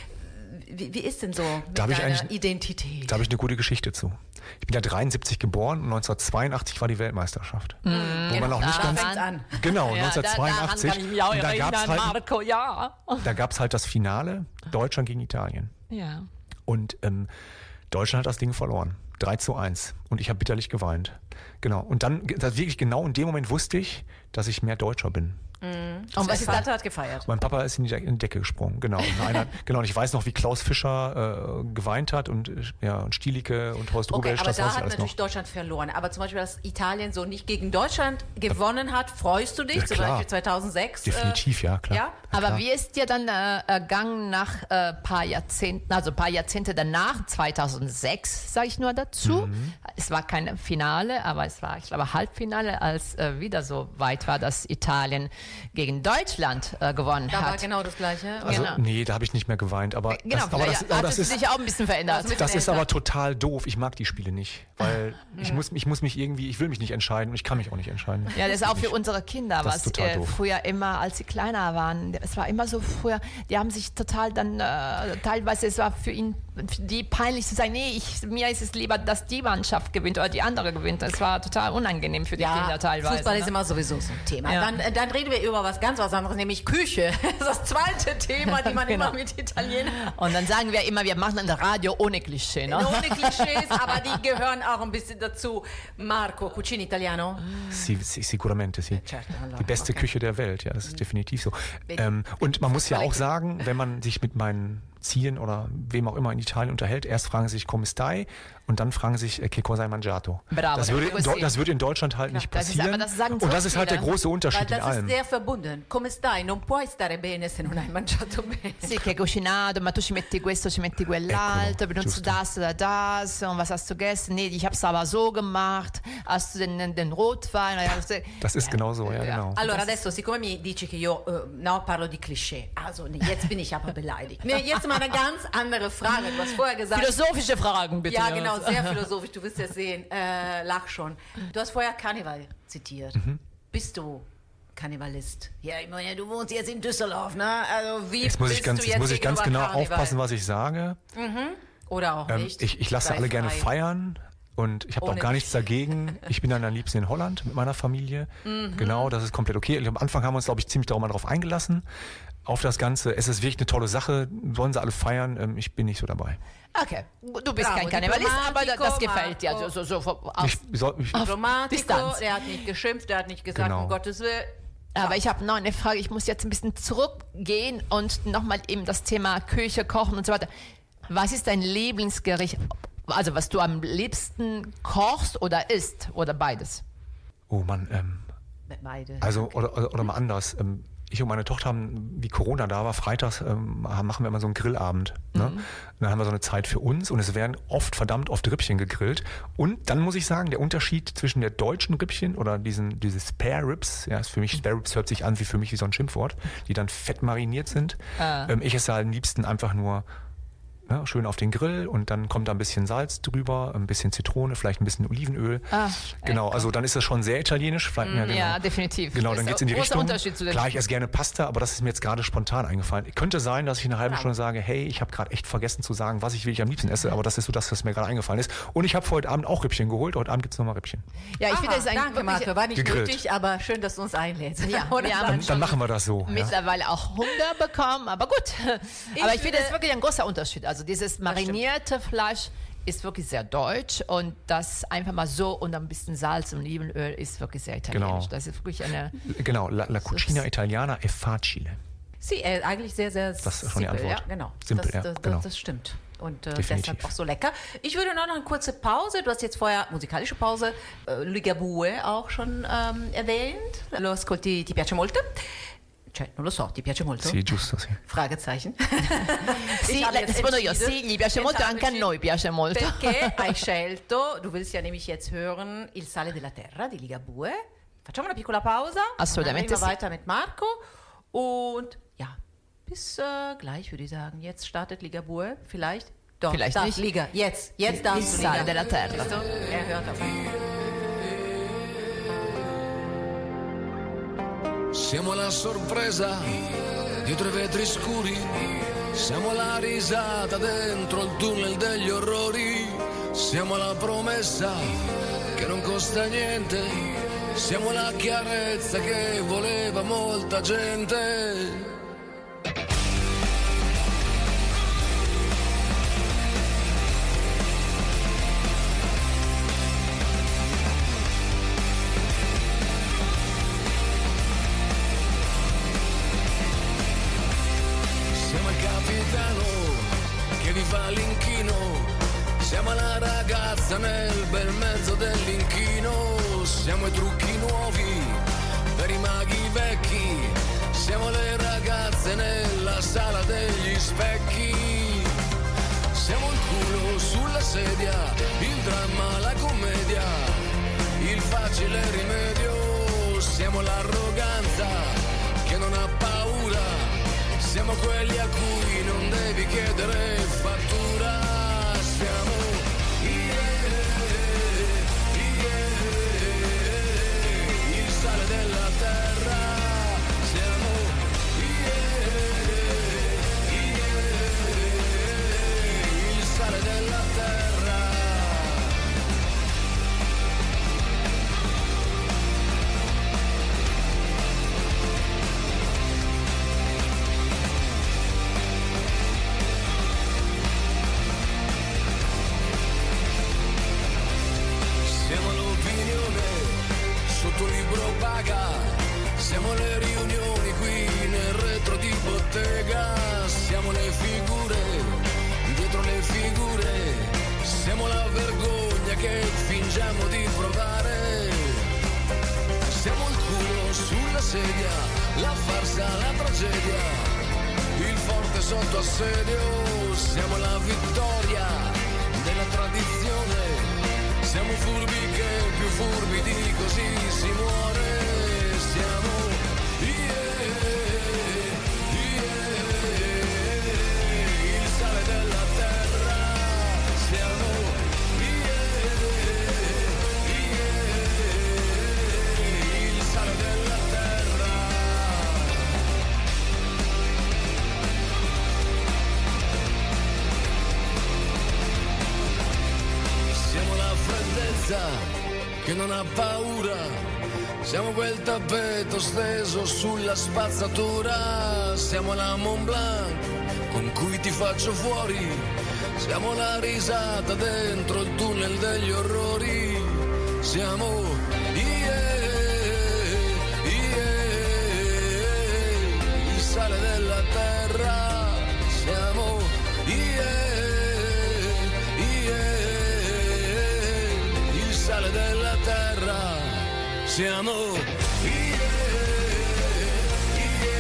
Wie, wie ist denn so mit Da hab ich deiner eigentlich- Identität? Da habe ich eine gute Geschichte zu. Ich bin ja dreiundsiebzig geboren und neunzehnhundertzweiundachtzig war die Weltmeisterschaft. Wo man auch nicht da ganz... fängt's an. Genau, Ja, neunzehnhundertzweiundachtzig. Da, daran kann ich mich auch und da erinnern, gab es halt, Marco, ja. da gab's halt das Finale Deutschland gegen Italien. Ja. Und ähm, Deutschland hat das Ding verloren. drei zu eins. Und ich habe bitterlich geweint. Genau. Und dann, das wirklich genau in dem Moment wusste ich, dass ich mehr Deutscher bin. Und was ist Vater hat gefeiert? Mein Papa ist in die, in die Decke gesprungen, genau. Und einer, genau. Und ich weiß noch, wie Klaus Fischer äh, geweint hat und, äh, ja, und Stielicke und Horst Okay, Rubesch, aber das da weiß ich hat alles natürlich noch. Deutschland verloren. Aber zum Beispiel, dass Italien so nicht gegen Deutschland gewonnen hat, freust du dich? Ja, zum klar. Beispiel zweitaunsechs? Definitiv, ja, klar. Ja? Aber klar. wie ist dir dann äh, ergangen nach äh, paar Jahrzehnten, also paar Jahrzehnte danach, zweitausendsechs, sage ich nur dazu. Mhm. Es war kein Finale, aber es war, ich glaube, Halbfinale, als äh, wieder so weit war, dass Italien gegen Deutschland äh, gewonnen Da hat. war genau das Gleiche. Also, Genau. nee, da habe ich nicht mehr geweint. Aber Genau, das, aber das, vielleicht aber hat das es ist, sich auch ein bisschen verändert. Also mit- das ist älter. aber total doof. Ich mag die Spiele nicht, weil ich muss, ich muss mich irgendwie, ich will mich nicht entscheiden und ich kann mich auch nicht entscheiden. Ja, das ist auch für unsere Kinder, Das was ist total äh, doof. früher immer, als sie kleiner waren, es war immer so früher, die haben sich total dann, äh, teilweise, es war für ihn, für die peinlich zu sagen, nee, ich, mir ist es lieber, dass die Mannschaft gewinnt oder die andere gewinnt. Das war total unangenehm für die Kinder teilweise. Fußball ne? ist immer sowieso so ein Thema. Ja. Dann, dann reden wir über was ganz was anderes, nämlich Küche. Das ist das zweite Thema, die man Genau. immer mit Italienern Und dann sagen wir immer, wir machen ein Radio ohne Klischee. Ne? ohne Klischees, aber die gehören auch ein bisschen dazu. Marco, cucina italiano? Si, si, sicuramente, sì. Certo, allora, Die beste okay. Küche der Welt, ja, das ist definitiv so. Ähm, und man muss ja auch sagen, wenn man sich mit meinen Ziehen oder wem auch immer in Italien unterhält, erst fragen sie sich come stai und dann fragen sie sich eh, che cosa hai mangiato. Bravo, das, würde in così. Deu- das würde in Deutschland halt nicht das ist passieren. aber- das sagen so und das ist halt der viele. große Weil Unterschied in das ist allem. sehr verbunden. Come stai? Non puoi stare bene se non hai mangiato bene. Sì, che hai cucinato, ma tu ci metti questo, ci metti quell'altro, Eccolo, benutzt giusto. das oder das und was hast du gegessen? Nee, ich hab's aber so gemacht. Hast du den, den Rotwein? Das ist genau so, ja, Ja. genau. Allora adesso siccome mi dici che io eh, no, parlo di Klischee, also nee, jetzt bin ich aber beleidigt. Nee, jetzt mal eine ganz andere Frage. Du hast vorher gesagt, Philosophische Fragen, bitte. ja genau, sehr philosophisch, du wirst ja sehen, äh, lach schon. Du hast vorher Karneval zitiert. Mhm. Bist du Karnevalist? Ja, ich meine, du wohnst jetzt in Düsseldorf, ne? Also wie Jetzt muss bist ich ganz, du jetzt jetzt muss ich ganz gegenüber genau Karneval? aufpassen, was ich sage. Oder auch Ähm, nicht. ich, ich lasse Sei alle gerne frei. feiern und ich habe auch Ohne gar dich. nichts dagegen. Ich bin dann am liebsten in Holland mit meiner Familie. Genau, das ist komplett okay. Am Anfang haben wir uns, glaube ich, ziemlich darauf eingelassen. Auf das Ganze. Es ist wirklich eine tolle Sache. Sollen sie alle feiern? Ähm, ich bin nicht so dabei. Okay, du bist Bravo, kein Karnevalist, aber das, das Diplomatico, gefällt dir. Marco. So, so, so, auf, Ich, soll, ich, Romantico, Distanz. der hat nicht geschimpft, der hat nicht gesagt, Genau. um Gottes Willen. Aber ich habe noch eine Frage. Ich muss jetzt ein bisschen zurückgehen und nochmal eben das Thema Küche, Kochen und so weiter. Was ist dein Lieblingsgericht? Also was du am liebsten kochst oder isst oder beides? oh Mann, ähm, Beide. also, oder, oder, oder mal anders. Ähm, ich und meine Tochter haben, wie Corona da war, freitags ähm, machen wir immer so einen Grillabend. Ne? Mhm. Dann haben wir so eine Zeit für uns und es werden oft, verdammt oft Rippchen gegrillt. Und dann muss ich sagen, der Unterschied zwischen der deutschen Rippchen oder diesen, diese Spare Ribs, ja, ist für mich, Spare Ribs hört sich an wie für mich wie so ein Schimpfwort, die dann fett mariniert sind. Ah. Ähm, ich esse halt am liebsten einfach nur ne, schön auf den Grill und dann kommt da ein bisschen Salz drüber, ein bisschen Zitrone, vielleicht ein bisschen Olivenöl. Ah, genau, also dann ist das schon sehr italienisch. Vielleicht, ja, genau. Ja, definitiv. Genau, Das dann ist geht's in die ein großer Richtung. Unterschied zu den Klar, ich esse gerne Pasta, aber das ist mir jetzt gerade spontan eingefallen. Könnte sein, dass ich in einer halben Bravo. Stunde sage, hey, ich habe gerade echt vergessen zu sagen, was ich wirklich am liebsten esse, aber das ist so das, was mir gerade eingefallen ist. Und ich habe für heute Abend auch Rippchen geholt. Heute Abend gibt's nochmal Rippchen. Ja, ich Aha, finde das ein danke, wirklich- Marco. War nicht gegrillt. nötig, aber schön, dass du uns einlädst. Ja, Oder wir haben dann Dann, dann machen wir das so. Ja. mittlerweile auch Hunger bekommen, aber gut. aber ich finde, finde- das ist wirklich ein großer Unterschied. Also dieses marinierte Fleisch ist wirklich sehr deutsch und das einfach mal so und ein bisschen Salz und Olivenöl ist wirklich sehr italienisch. Genau. Das ist wirklich eine... Genau, la, la cucina italiana è facile. Sie, äh, eigentlich sehr, sehr Das ist schon die simpel, Antwort. Ja, genau. Simpel, das, ja, das, das, genau. das stimmt. Und äh, Definitiv. deshalb auch so lecker. Ich würde noch eine kurze Pause. Du hast jetzt vorher musikalische Pause, äh, Ligabue auch schon ähm, erwähnt. Lo ascolti, ti piace molto? Cioè, non lo so, ti piace molto? Sì, giusto, sì. Fragezeichen. Sì, Ich habe le- jetzt rispondo io, entschieden- sì, gli piace jetzt molto, habe anche a ich- noi piace molto. Perché hai scelto, du willst ja nämlich jetzt hören, Il sale della terra di Ligabue. Facciamo una piccola pausa. Assolutamente Und dann sì. reden wir weiter mit Marco. Und ja, bis äh, gleich würde ich sagen. Jetzt startet Ligabue, vielleicht. Doch, Vielleicht darf nicht. Liga, jetzt, jetzt Il darfst du sale Liga. della terra. Siehst du? Er hört auf. Siamo la sorpresa dietro i vetri scuri, siamo la risata dentro il tunnel degli orrori, siamo la promessa che non costa niente, siamo la chiarezza che voleva molta gente. Siamo il capitano che vi fa l'inchino, siamo la ragazza nel bel mezzo dell'inchino, siamo i trucchi nuovi per i maghi vecchi, siamo le ragazze nella sala degli specchi, siamo il culo sulla sedia, il dramma, la commedia, il facile rimedio, siamo l'arroganza siamo quelli a cui non devi chiedere fattura, siamo yeah, yeah, il sale della terra, siamo yeah, yeah, il sale della terra. Sotto libro paga, siamo le riunioni qui nel retro di bottega, siamo le figure, dietro le figure, siamo la vergogna che fingiamo di provare, siamo il culo sulla sedia, la farsa, la tragedia, il forte sotto assedio, siamo la vittoria della tradizione. Siamo furbi che più furbi di così si muore, siamo yeah, yeah, il sale della terra, siamo yeah, yeah, il sale della terra. Siamo la freddezza che non ha paura, siamo quel tappeto steso sulla spazzatura, siamo la Mont Blanc con cui ti faccio fuori, siamo la risata dentro il tunnel degli orrori, siamo yeah, yeah, il sale della terra, siamo yeah, il sale della terra, siamo yeah, yeah,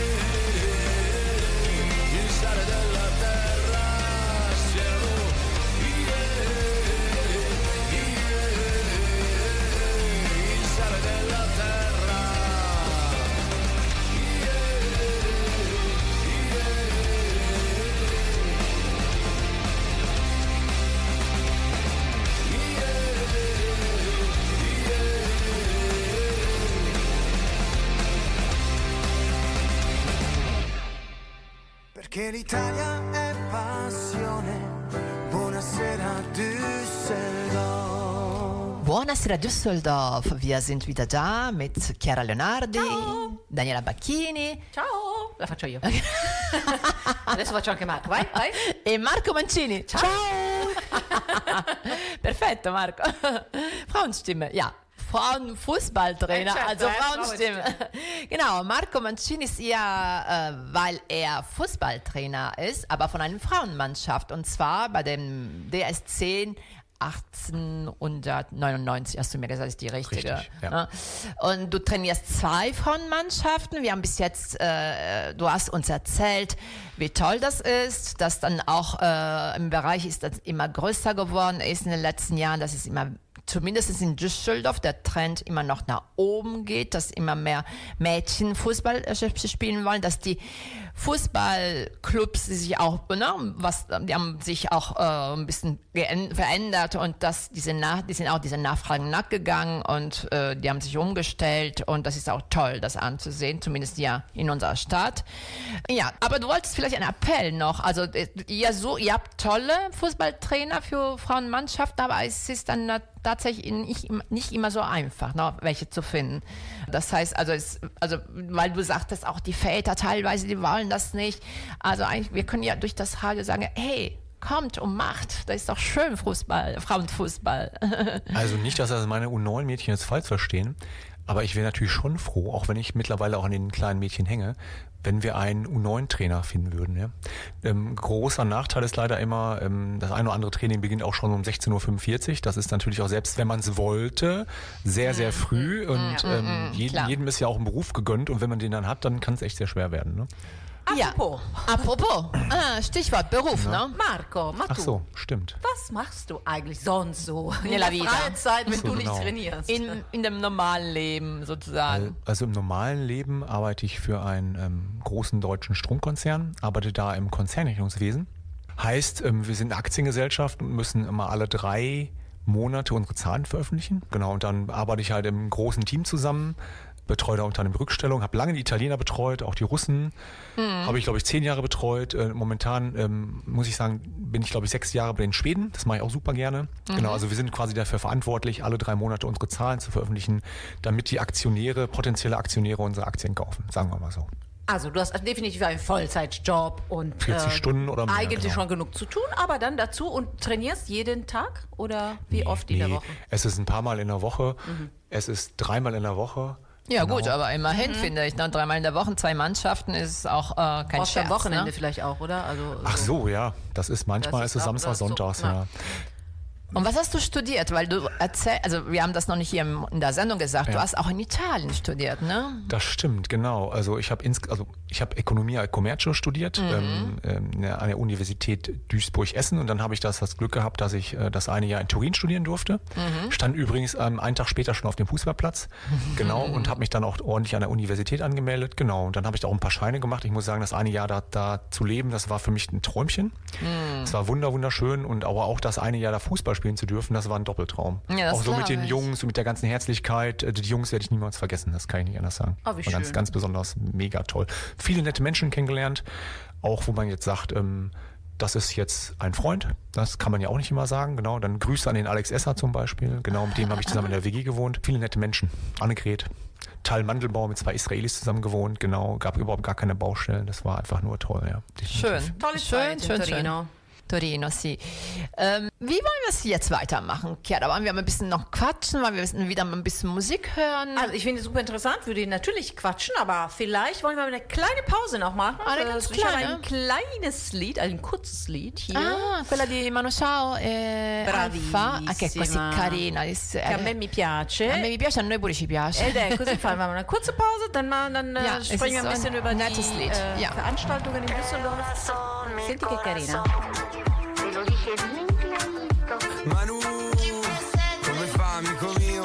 il sale della terra, siamo yeah, yeah, il sale della terra, yeah, Perché l'Italia è passione. Buonasera Düsseldorf. Buonasera Düsseldorf, wir sind wieder da mit Chiara Leonardi, Ciao. Daniela Bacchini. Ciao! La faccio io. Adesso faccio anche Marco, vai, vai. E Marco Mancini. Ciao! Perfetto Marco. Frauenstimme, ja. Frauenfußballtrainer, Eh, certo, also eh, Frauenstimme. Genau, Marco Mancini ist ja, äh, weil er Fußballtrainer ist, aber von einer Frauenmannschaft, und zwar bei dem D S C achtzehnhundertneunundneunzig, hast du mir gesagt, ist die richtige. Richtig, ja. Ne? Und du trainierst zwei Frauenmannschaften. Wir haben bis jetzt, äh, du hast uns erzählt, wie toll das ist, dass dann auch äh, im Bereich ist, das immer größer geworden ist in den letzten Jahren, dass es immer, zumindest in Düsseldorf, der Trend immer noch nach oben geht, dass immer mehr Mädchen Fußball spielen wollen, dass die Fußballclubs, die sich auch, ne, was, die haben sich auch äh, ein bisschen geänd- verändert und dass diese nach, die sind auch diese Nachfragen nachgegangen und äh, die haben sich umgestellt und das ist auch toll, das anzusehen, zumindest ja in unserer Stadt. Ja, aber du wolltest vielleicht einen Appell noch, also ihr, so, ihr habt tolle Fußballtrainer für Frauenmannschaften, aber es ist dann tatsächlich nicht, nicht immer so einfach, ne, welche zu finden. Das heißt, also, es, also, weil du sagtest, auch die Väter teilweise, die wollen das nicht. Also eigentlich, wir können ja durch das Radio sagen, hey, kommt und macht. Das ist doch schön, Fußball, Frauenfußball. Also nicht, dass also meine U neun Mädchen jetzt falsch verstehen, aber ich wäre natürlich schon froh, auch wenn ich mittlerweile auch an den kleinen Mädchen hänge, wenn wir einen U neun Trainer finden würden. Ja. Ähm, großer Nachteil ist leider immer, ähm, das eine oder andere Training beginnt auch schon um sechzehn Uhr fünfundvierzig. Das ist natürlich auch, selbst wenn man es wollte, sehr, sehr früh. Und ähm, jedem, jedem ist ja auch ein Beruf gegönnt. Und wenn man den dann hat, dann kann es echt sehr schwer werden. Ne? Apropos. Ja, apropos. Ah, Stichwort Beruf, ja. ne? Marco, ma Ach tu, so, stimmt. was machst du eigentlich sonst so in Nella der vita. Freizeit, wenn So, du nicht genau. trainierst? In, in dem normalen Leben sozusagen. Also im normalen Leben arbeite ich für einen ähm, großen deutschen Stromkonzern, arbeite da im Konzernrechnungswesen. Heißt, ähm, wir sind eine Aktiengesellschaft und müssen immer alle drei Monate unsere Zahlen veröffentlichen. Genau, und dann arbeite ich halt im großen Team zusammen, betreue da unter anderem Rückstellung, habe lange die Italiener betreut, auch die Russen. Mhm. Habe ich, glaube ich, zehn Jahre betreut. Äh, momentan, ähm, muss ich sagen, bin ich, glaube ich, sechs Jahre bei den Schweden. Das mache ich auch super gerne. Mhm. Genau, also wir sind quasi dafür verantwortlich, alle drei Monate unsere Zahlen zu veröffentlichen, damit die Aktionäre, potenzielle Aktionäre unsere Aktien kaufen, sagen wir mal so. Also du hast definitiv einen Vollzeitjob und vierzig Stunden oder mehr, eigentlich genau. schon genug zu tun, aber dann dazu und trainierst jeden Tag oder wie Nee, oft in der nee. Woche? Es ist ein paar Mal in der Woche. Mhm. Es ist dreimal in der Woche. Ja Genau. gut, aber immerhin finde ich, ne? Dreimal in der Woche, zwei Mannschaften ist auch äh, kein Oft Scherz. am Wochenende Ne? vielleicht auch, oder? Also, Ach so, ja. Das ist manchmal, Das ist ist es auch- Samstag, das ist so, Sonntags, ja. ja. Und was hast du studiert? Weil du erzähl, also wir haben das noch nicht hier im- in der Sendung gesagt, du Ja. hast auch in Italien studiert, ne? Das stimmt, genau. Also ich habe ins, also ich habe Economia e Commercio studiert ähm, ähm, an der Universität Duisburg-Essen und dann habe ich das, das Glück gehabt, dass ich äh, das eine Jahr in Turin studieren durfte. Stand übrigens ähm, einen Tag später schon auf dem Fußballplatz, genau, und habe mich dann auch ordentlich an der Universität angemeldet, genau. Und dann habe ich da auch ein paar Scheine gemacht. Ich muss sagen, das eine Jahr da, da zu leben, das war für mich ein Träumchen. Es war wunder wunderschön und aber auch das eine Jahr da Fußball spielen zu dürfen, das war ein Doppeltraum. Ja, das auch so mit den glaub ich. Jungs und mit der ganzen Herzlichkeit. äh, Die Jungs werde ich niemals vergessen, das kann ich nicht anders sagen. Oh, wie War ganz, schön. ganz besonders mega toll. Viele nette Menschen kennengelernt, auch wo man jetzt sagt, ähm, das ist jetzt ein Freund, das kann man ja auch nicht immer sagen, genau. Dann Grüße an den Alex Esser zum Beispiel, genau, mit dem habe ich zusammen in der W G gewohnt. Viele nette Menschen, Annegret, Tal Mandelbaum mit zwei Israelis zusammen gewohnt, genau, gab überhaupt gar keine Baustellen, das war einfach nur toll, ja. Definitiv. Schön. Tolle schön, Zeit in schön, Torino. schön. Torino, sì. Ähm, wie wollen wir es jetzt weitermachen, Chiara? Wollen wir mal ein bisschen noch quatschen? Wollen wir wieder mal ein bisschen Musik hören? Also ich finde es super interessant, würde natürlich quatschen, aber vielleicht wollen wir eine kleine Pause noch machen. Eine Also ganz ich habe kleine? ein kleines Lied, ein kurzes Lied hier. Ah, quella di Manu Chao e Alfa, ah, che è così Bravissima. carina. Che a me mi piace. A me mi piace, a noi pure ci piace. Ed è così, fangen wir mal eine kurze Pause, dann, mal, dann Ja, äh, es sprechen wir ist ein bisschen ein über die nettes Lied, äh, ja. Veranstaltungen in Düsseldorf. Senti che carina. Manu, come fa amico mio?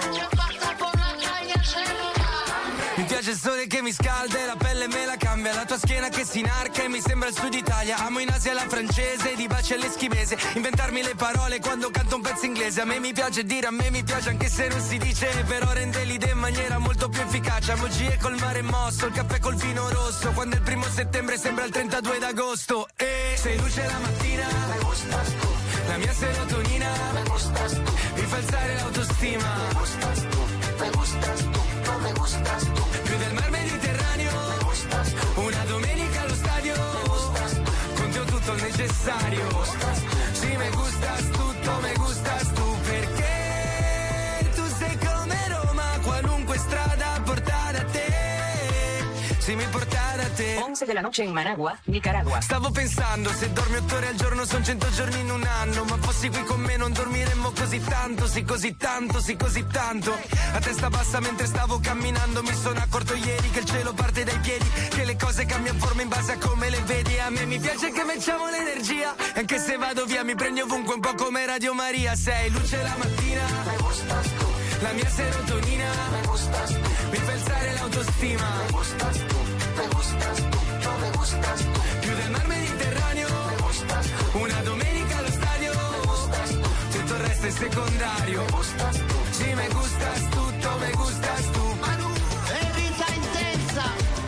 Mi piace il sole che mi scalda e la pelle me la cambia. La tua schiena che si inarca e mi sembra il sud Italia. Amo in Asia la francese, di baci all'eschimese. Inventarmi le parole quando canto un pezzo inglese. A me mi piace dire, a me mi piace anche se non si dice. Però rende l'idea in maniera molto più efficace. Emoji col mare mosso, il caffè col vino rosso. Quando è il primo settembre sembra il trentadue d'agosto. E sei luce la mattina, me gustas tu. La mia serotonina, me gustas tu. Mi fa alzare l'autostima, me gustas tu. Me gustas tu, no me gustas tu. Più del mar Mediterraneo, me gustas tu. Una domenica allo stadio, me gustas tu. Con te ho tutto il necessario, me gustas tu. Sì, me gustas tutto, me gustas tu. Perché tu sei come Roma, qualunque strada porta da te. Sì, mi porta da te. once de la noche en Managua, Nicaragua. Stavo pensando, se dormi otto ore al giorno sono cento giorni in un anno. Ma fossi qui con me non dormiremmo così tanto, sì così tanto, sì così tanto. A testa bassa mentre stavo camminando mi sono accorto ieri che il cielo parte dai piedi, che le cose cambiano forma in base a come le vedi. A me mi piace che facciamo l'energia, e anche se vado via mi prendi ovunque un po' come Radio Maria. Sei luce la mattina, me gustas tu. La mia serotonina, me gustas tu. Mi fa alzare l'autostima, me gustas tu. Me gustas tu, no me gustas tu. Più del mar Mediterraneo, me gustas tu. Una domenica allo stadio, me gustas tu. Tutto il resto è secondario, me gustas tu. Sì, me gustas tutto, me gustas tu. Manu. È vita intensa,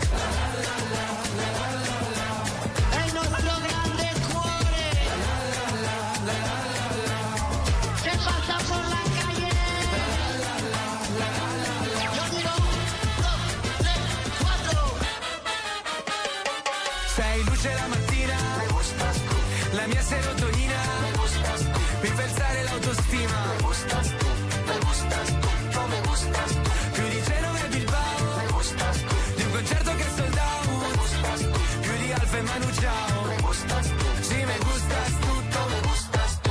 è il nostro grande cuore, che passa por la calle. Yo digo un, dos, tres, cuatro. Sei luce la mattina, me gustas tu. La mia serotonina, me gustas tu. Mi fa alzare l'autostima, me gustas tu. Me gustas tu, no me gustas tu. Più di Genova e Bilbao, me gustas tu. Di un concerto che è sold out, me gustas tu. Più di Alfa e Manu Chao, me gustas tu. Sì, me gustas tutto, me gustas tu.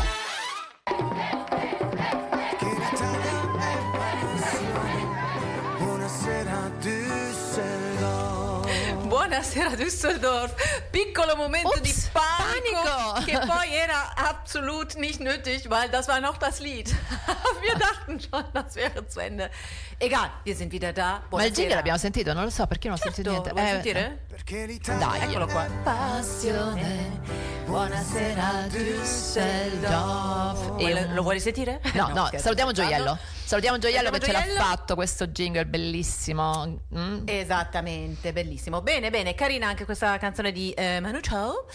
Che l'Italia è passione. Buonasera Düsseldorf. Buonasera Düsseldorf. piccolo momento Ups, di panico, panico. che poi era absolut nicht nötig, weil das war noch das Lied. Wir dachten schon, das wäre zu Ende. Egal, wir sind wieder da. Ma il jingle l'abbiamo sentito? Non lo so, perché non ho sentito niente. Vuoi Eh, sentire? Perché l'Italia Dai, Eccolo qua. Passione, buonasera Düsseldorf. E E lo, un- lo vuoi sentire? No, no, scherzo. salutiamo Gioiello. Salutiamo Gioiello che Salutiamo ce l'ha Gioiello. fatto questo jingle bellissimo. Mm. Esattamente, bellissimo. Bene, bene, carina anche questa canzone di eh, Manu Chao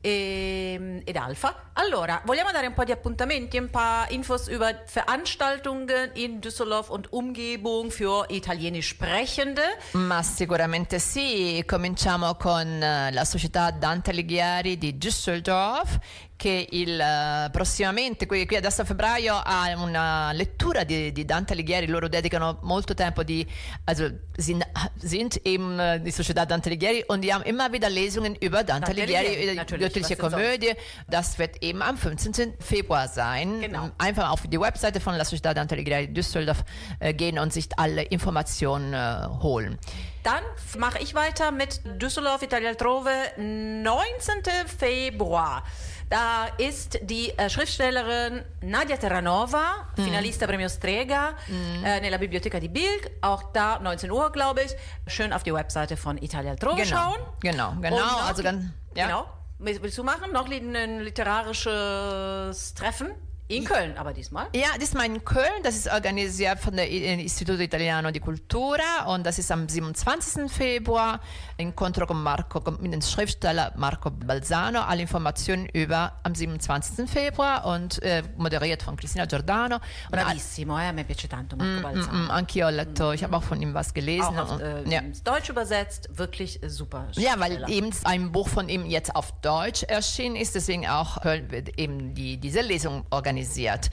e, ed Alfa. Allora, vogliamo dare un po' di appuntamenti, ein paar Infos über Veranstaltungen in Düsseldorf und Umgebung für italienisch Sprechende. Ma sicuramente sì, cominciamo con eh, la società Dante Alighieri di Düsseldorf che il, eh, prossimamente, qui, qui adesso a febbraio, ha una lettura di, di Dante Alighieri. Loro dedicano molto tempo di, also sind, sind eben äh, die Società Dante Alighieri und die haben immer wieder Lesungen über Dante, Dante Alighieri, Alighieri, äh, natürlich, göttliche was denn Komödie. Das wird eben am fünfzehnten Februar sein. Genau. Einfach auf die Webseite von La Società Dante Alighieri Düsseldorf äh, gehen und sich alle Informationen äh, holen. Dann mache ich weiter mit Düsseldorf Italia Altrove, neunzehnten Februar. Da ist die äh, Schriftstellerin Nadia Terranova, Mhm. Finalista Premio Strega, äh, nella Biblioteca di Bilk. Auch da neunzehn Uhr, glaube ich. Schön auf die Webseite von Italia Altrove Genau, schauen. genau, genau. Und noch- Also dann, ja. Genau. Willst willst du machen? Noch ein literarisches Treffen? In Köln, aber diesmal. Ja, diesmal in Köln. Das ist organisiert von der Istituto Italiano di Cultura und das ist am siebenundzwanzigsten Februar. Incontro con Marco, mit dem Schriftsteller Marco Balzano. Alle Informationen über am siebenundzwanzigsten Februar und äh, moderiert von Cristina Giordano. Und all- Bravissimo, eh? A me piace tanto Marco Balzano. Mm, anch'io ho letto, ich habe auch von ihm was gelesen. Auch auf, und, äh, ja. ins Deutsch übersetzt, wirklich äh, super. Ja, weil Schriftsteller. eben ein Buch von ihm jetzt auf Deutsch erschienen ist, deswegen auch Köln wird eben die, diese Lesung organisiert.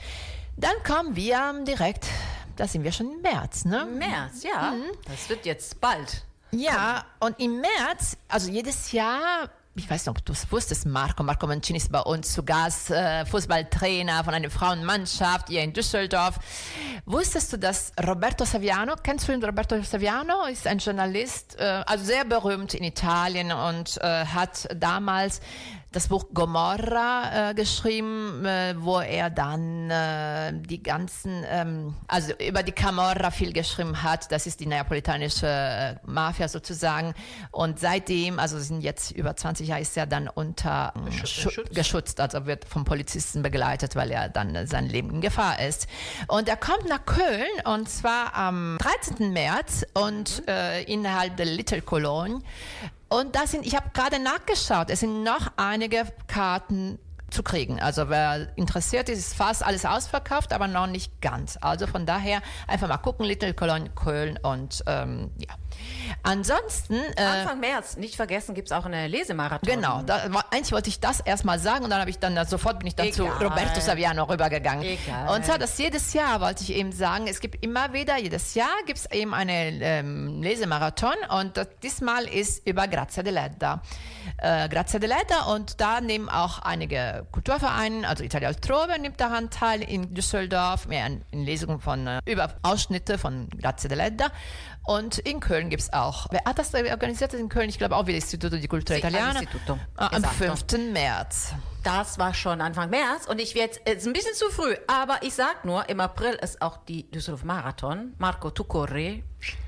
Dann kommen wir direkt, da sind wir schon im März, ne? März, ja. Das wird jetzt bald. Ja, und im März, also jedes Jahr, ich weiß nicht, ob du es wusstest, Marco, Marco Mancini ist bei uns zu Gast, äh, Fußballtrainer von einer Frauenmannschaft hier in Düsseldorf. Wusstest du, dass Roberto Saviano, kennst du ihn, Roberto Saviano, ist ein Journalist, äh, also sehr berühmt in Italien und äh, hat damals das Buch Gomorra äh, geschrieben, äh, wo er dann äh, die ganzen, ähm, also über die Camorra viel geschrieben hat. Das ist die neapolitanische äh, Mafia sozusagen. Und seitdem, also sind jetzt über zwanzig Jahre, ist er dann unter äh, Schu- geschützt. geschützt, also wird vom Polizisten begleitet, weil er dann äh, sein Leben in Gefahr ist. Und er kommt nach Köln und zwar am dreizehnten März und äh, innerhalb der Little Cologne. Und da sind, ich habe gerade nachgeschaut, es sind noch einige Karten zu kriegen. Also wer interessiert ist, ist fast alles ausverkauft, aber noch nicht ganz. Also von daher einfach mal gucken, Little Cologne, Köln und ähm, ja. Ansonsten... Äh, Anfang März, nicht vergessen, gibt es auch eine Lesemarathon. Genau, da, war- eigentlich wollte ich das erstmal sagen und dann habe ich dann sofort bin ich dann Egal. zu Roberto Saviano rübergegangen. Egal. Und zwar das jedes Jahr wollte ich eben sagen, es gibt immer wieder, jedes Jahr gibt es eben eine ähm, Lesemarathon und das, diesmal ist über Grazia Deledda. Äh, Grazia Deledda und da nehmen auch einige Kulturvereine, also Italia Altrove nimmt daran teil in Düsseldorf, mehr in, in Lesungen von äh, über Ausschnitte von Grazia Deledda. Und in Köln gibt es auch. Wer hat das organisiert in Köln? Ich glaube auch wieder Istituto di Cultura Sì, Italiana. all'Istituto. Ah, Am Esatto. fünften März. Das war schon Anfang März und ich werde, es ist ein bisschen zu früh, aber ich sag nur, im April ist auch die Düsseldorf Marathon. Marco, tu corri.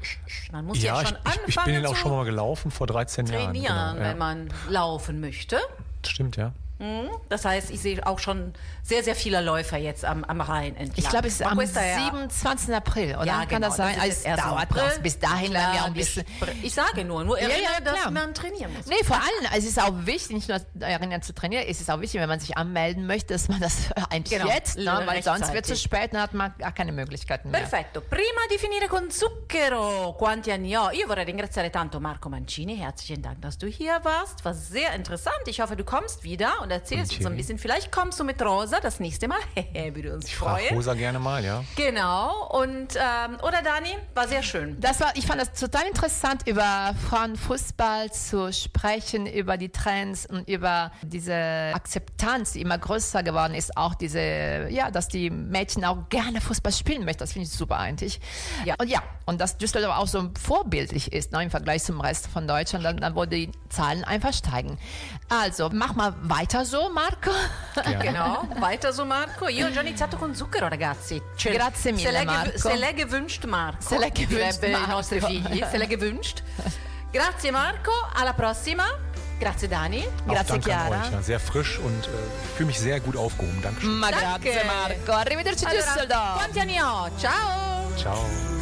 Man muss Ja, ja ich, schon ich, ich bin anfangen den auch zu schon mal gelaufen vor dreizehn Jahren. trainieren, Genau, ja. wenn man laufen möchte. Stimmt, ja. Das heißt, ich sehe auch schon sehr, sehr viele Läufer jetzt am, am Rhein entlang. Ich glaube, es ist Ma am questa è- siebenundzwanzigsten April, oder? Ja, Kann genau, das sein? das ist Also, jetzt es erst im dauert April. noch. Bis dahin werden wir auch ein wir bisschen... spr- Ich sage nur, nur Ja, ja, erinnere, dass klar. man trainieren muss. Nee, vor allem, es ist auch wichtig, nicht nur erinnern zu trainieren, es ist auch wichtig, wenn man sich anmelden möchte, dass man das eigentlich Genau, jetzt, ne? Weil sonst wird es zu rechtzeitig. spät, dann hat man gar keine Möglichkeiten mehr. Perfetto, prima di finire con Zucchero, quanti anni ho? Io vorrei ringraziare tanto Marco Mancini, herzlichen Dank, dass du hier warst, war sehr interessant, ich hoffe, du kommst wieder und und erzählst Und uns so ein Thierry? bisschen. Vielleicht kommst du mit Rosa das nächste Mal. Würde uns Ich frage freuen. Rosa gerne mal, ja. Genau. Und, ähm, oder Dani, war sehr schön. Das war, ich fand das total interessant, über Frauenfußball zu sprechen, über die Trends und über diese Akzeptanz, die immer größer geworden ist. Auch diese, ja, dass die Mädchen auch gerne Fußball spielen möchten. Das finde ich super eigentlich. Ja. Und ja, und dass Düsseldorf auch so vorbildlich ist, ne, im Vergleich zum Rest von Deutschland, dann, dann wollen die Zahlen einfach steigen. Also, mach mal weiter so, Marco. Gerne. Genau, weiter so Marco. Io ho già iniziato con zucchero, ragazzi. Cioè, Grazie mille, se l'è, Marco. Se l'è gewünscht, Marco. Se l'è gewünscht, direbbero Marco. i nostri figli. Se l'è gewünscht. Grazie Marco, alla prossima. Grazie Dani. Auch Grazie, danke an Chiara. euch. Ja. Sehr frisch und äh, ich fühle mich sehr gut aufgehoben. Dankeschön. Ma Danke. grazie, Marco. Arrivederci, Allora, Düsseldorf. quanti anni ho? Ciao. Ciao.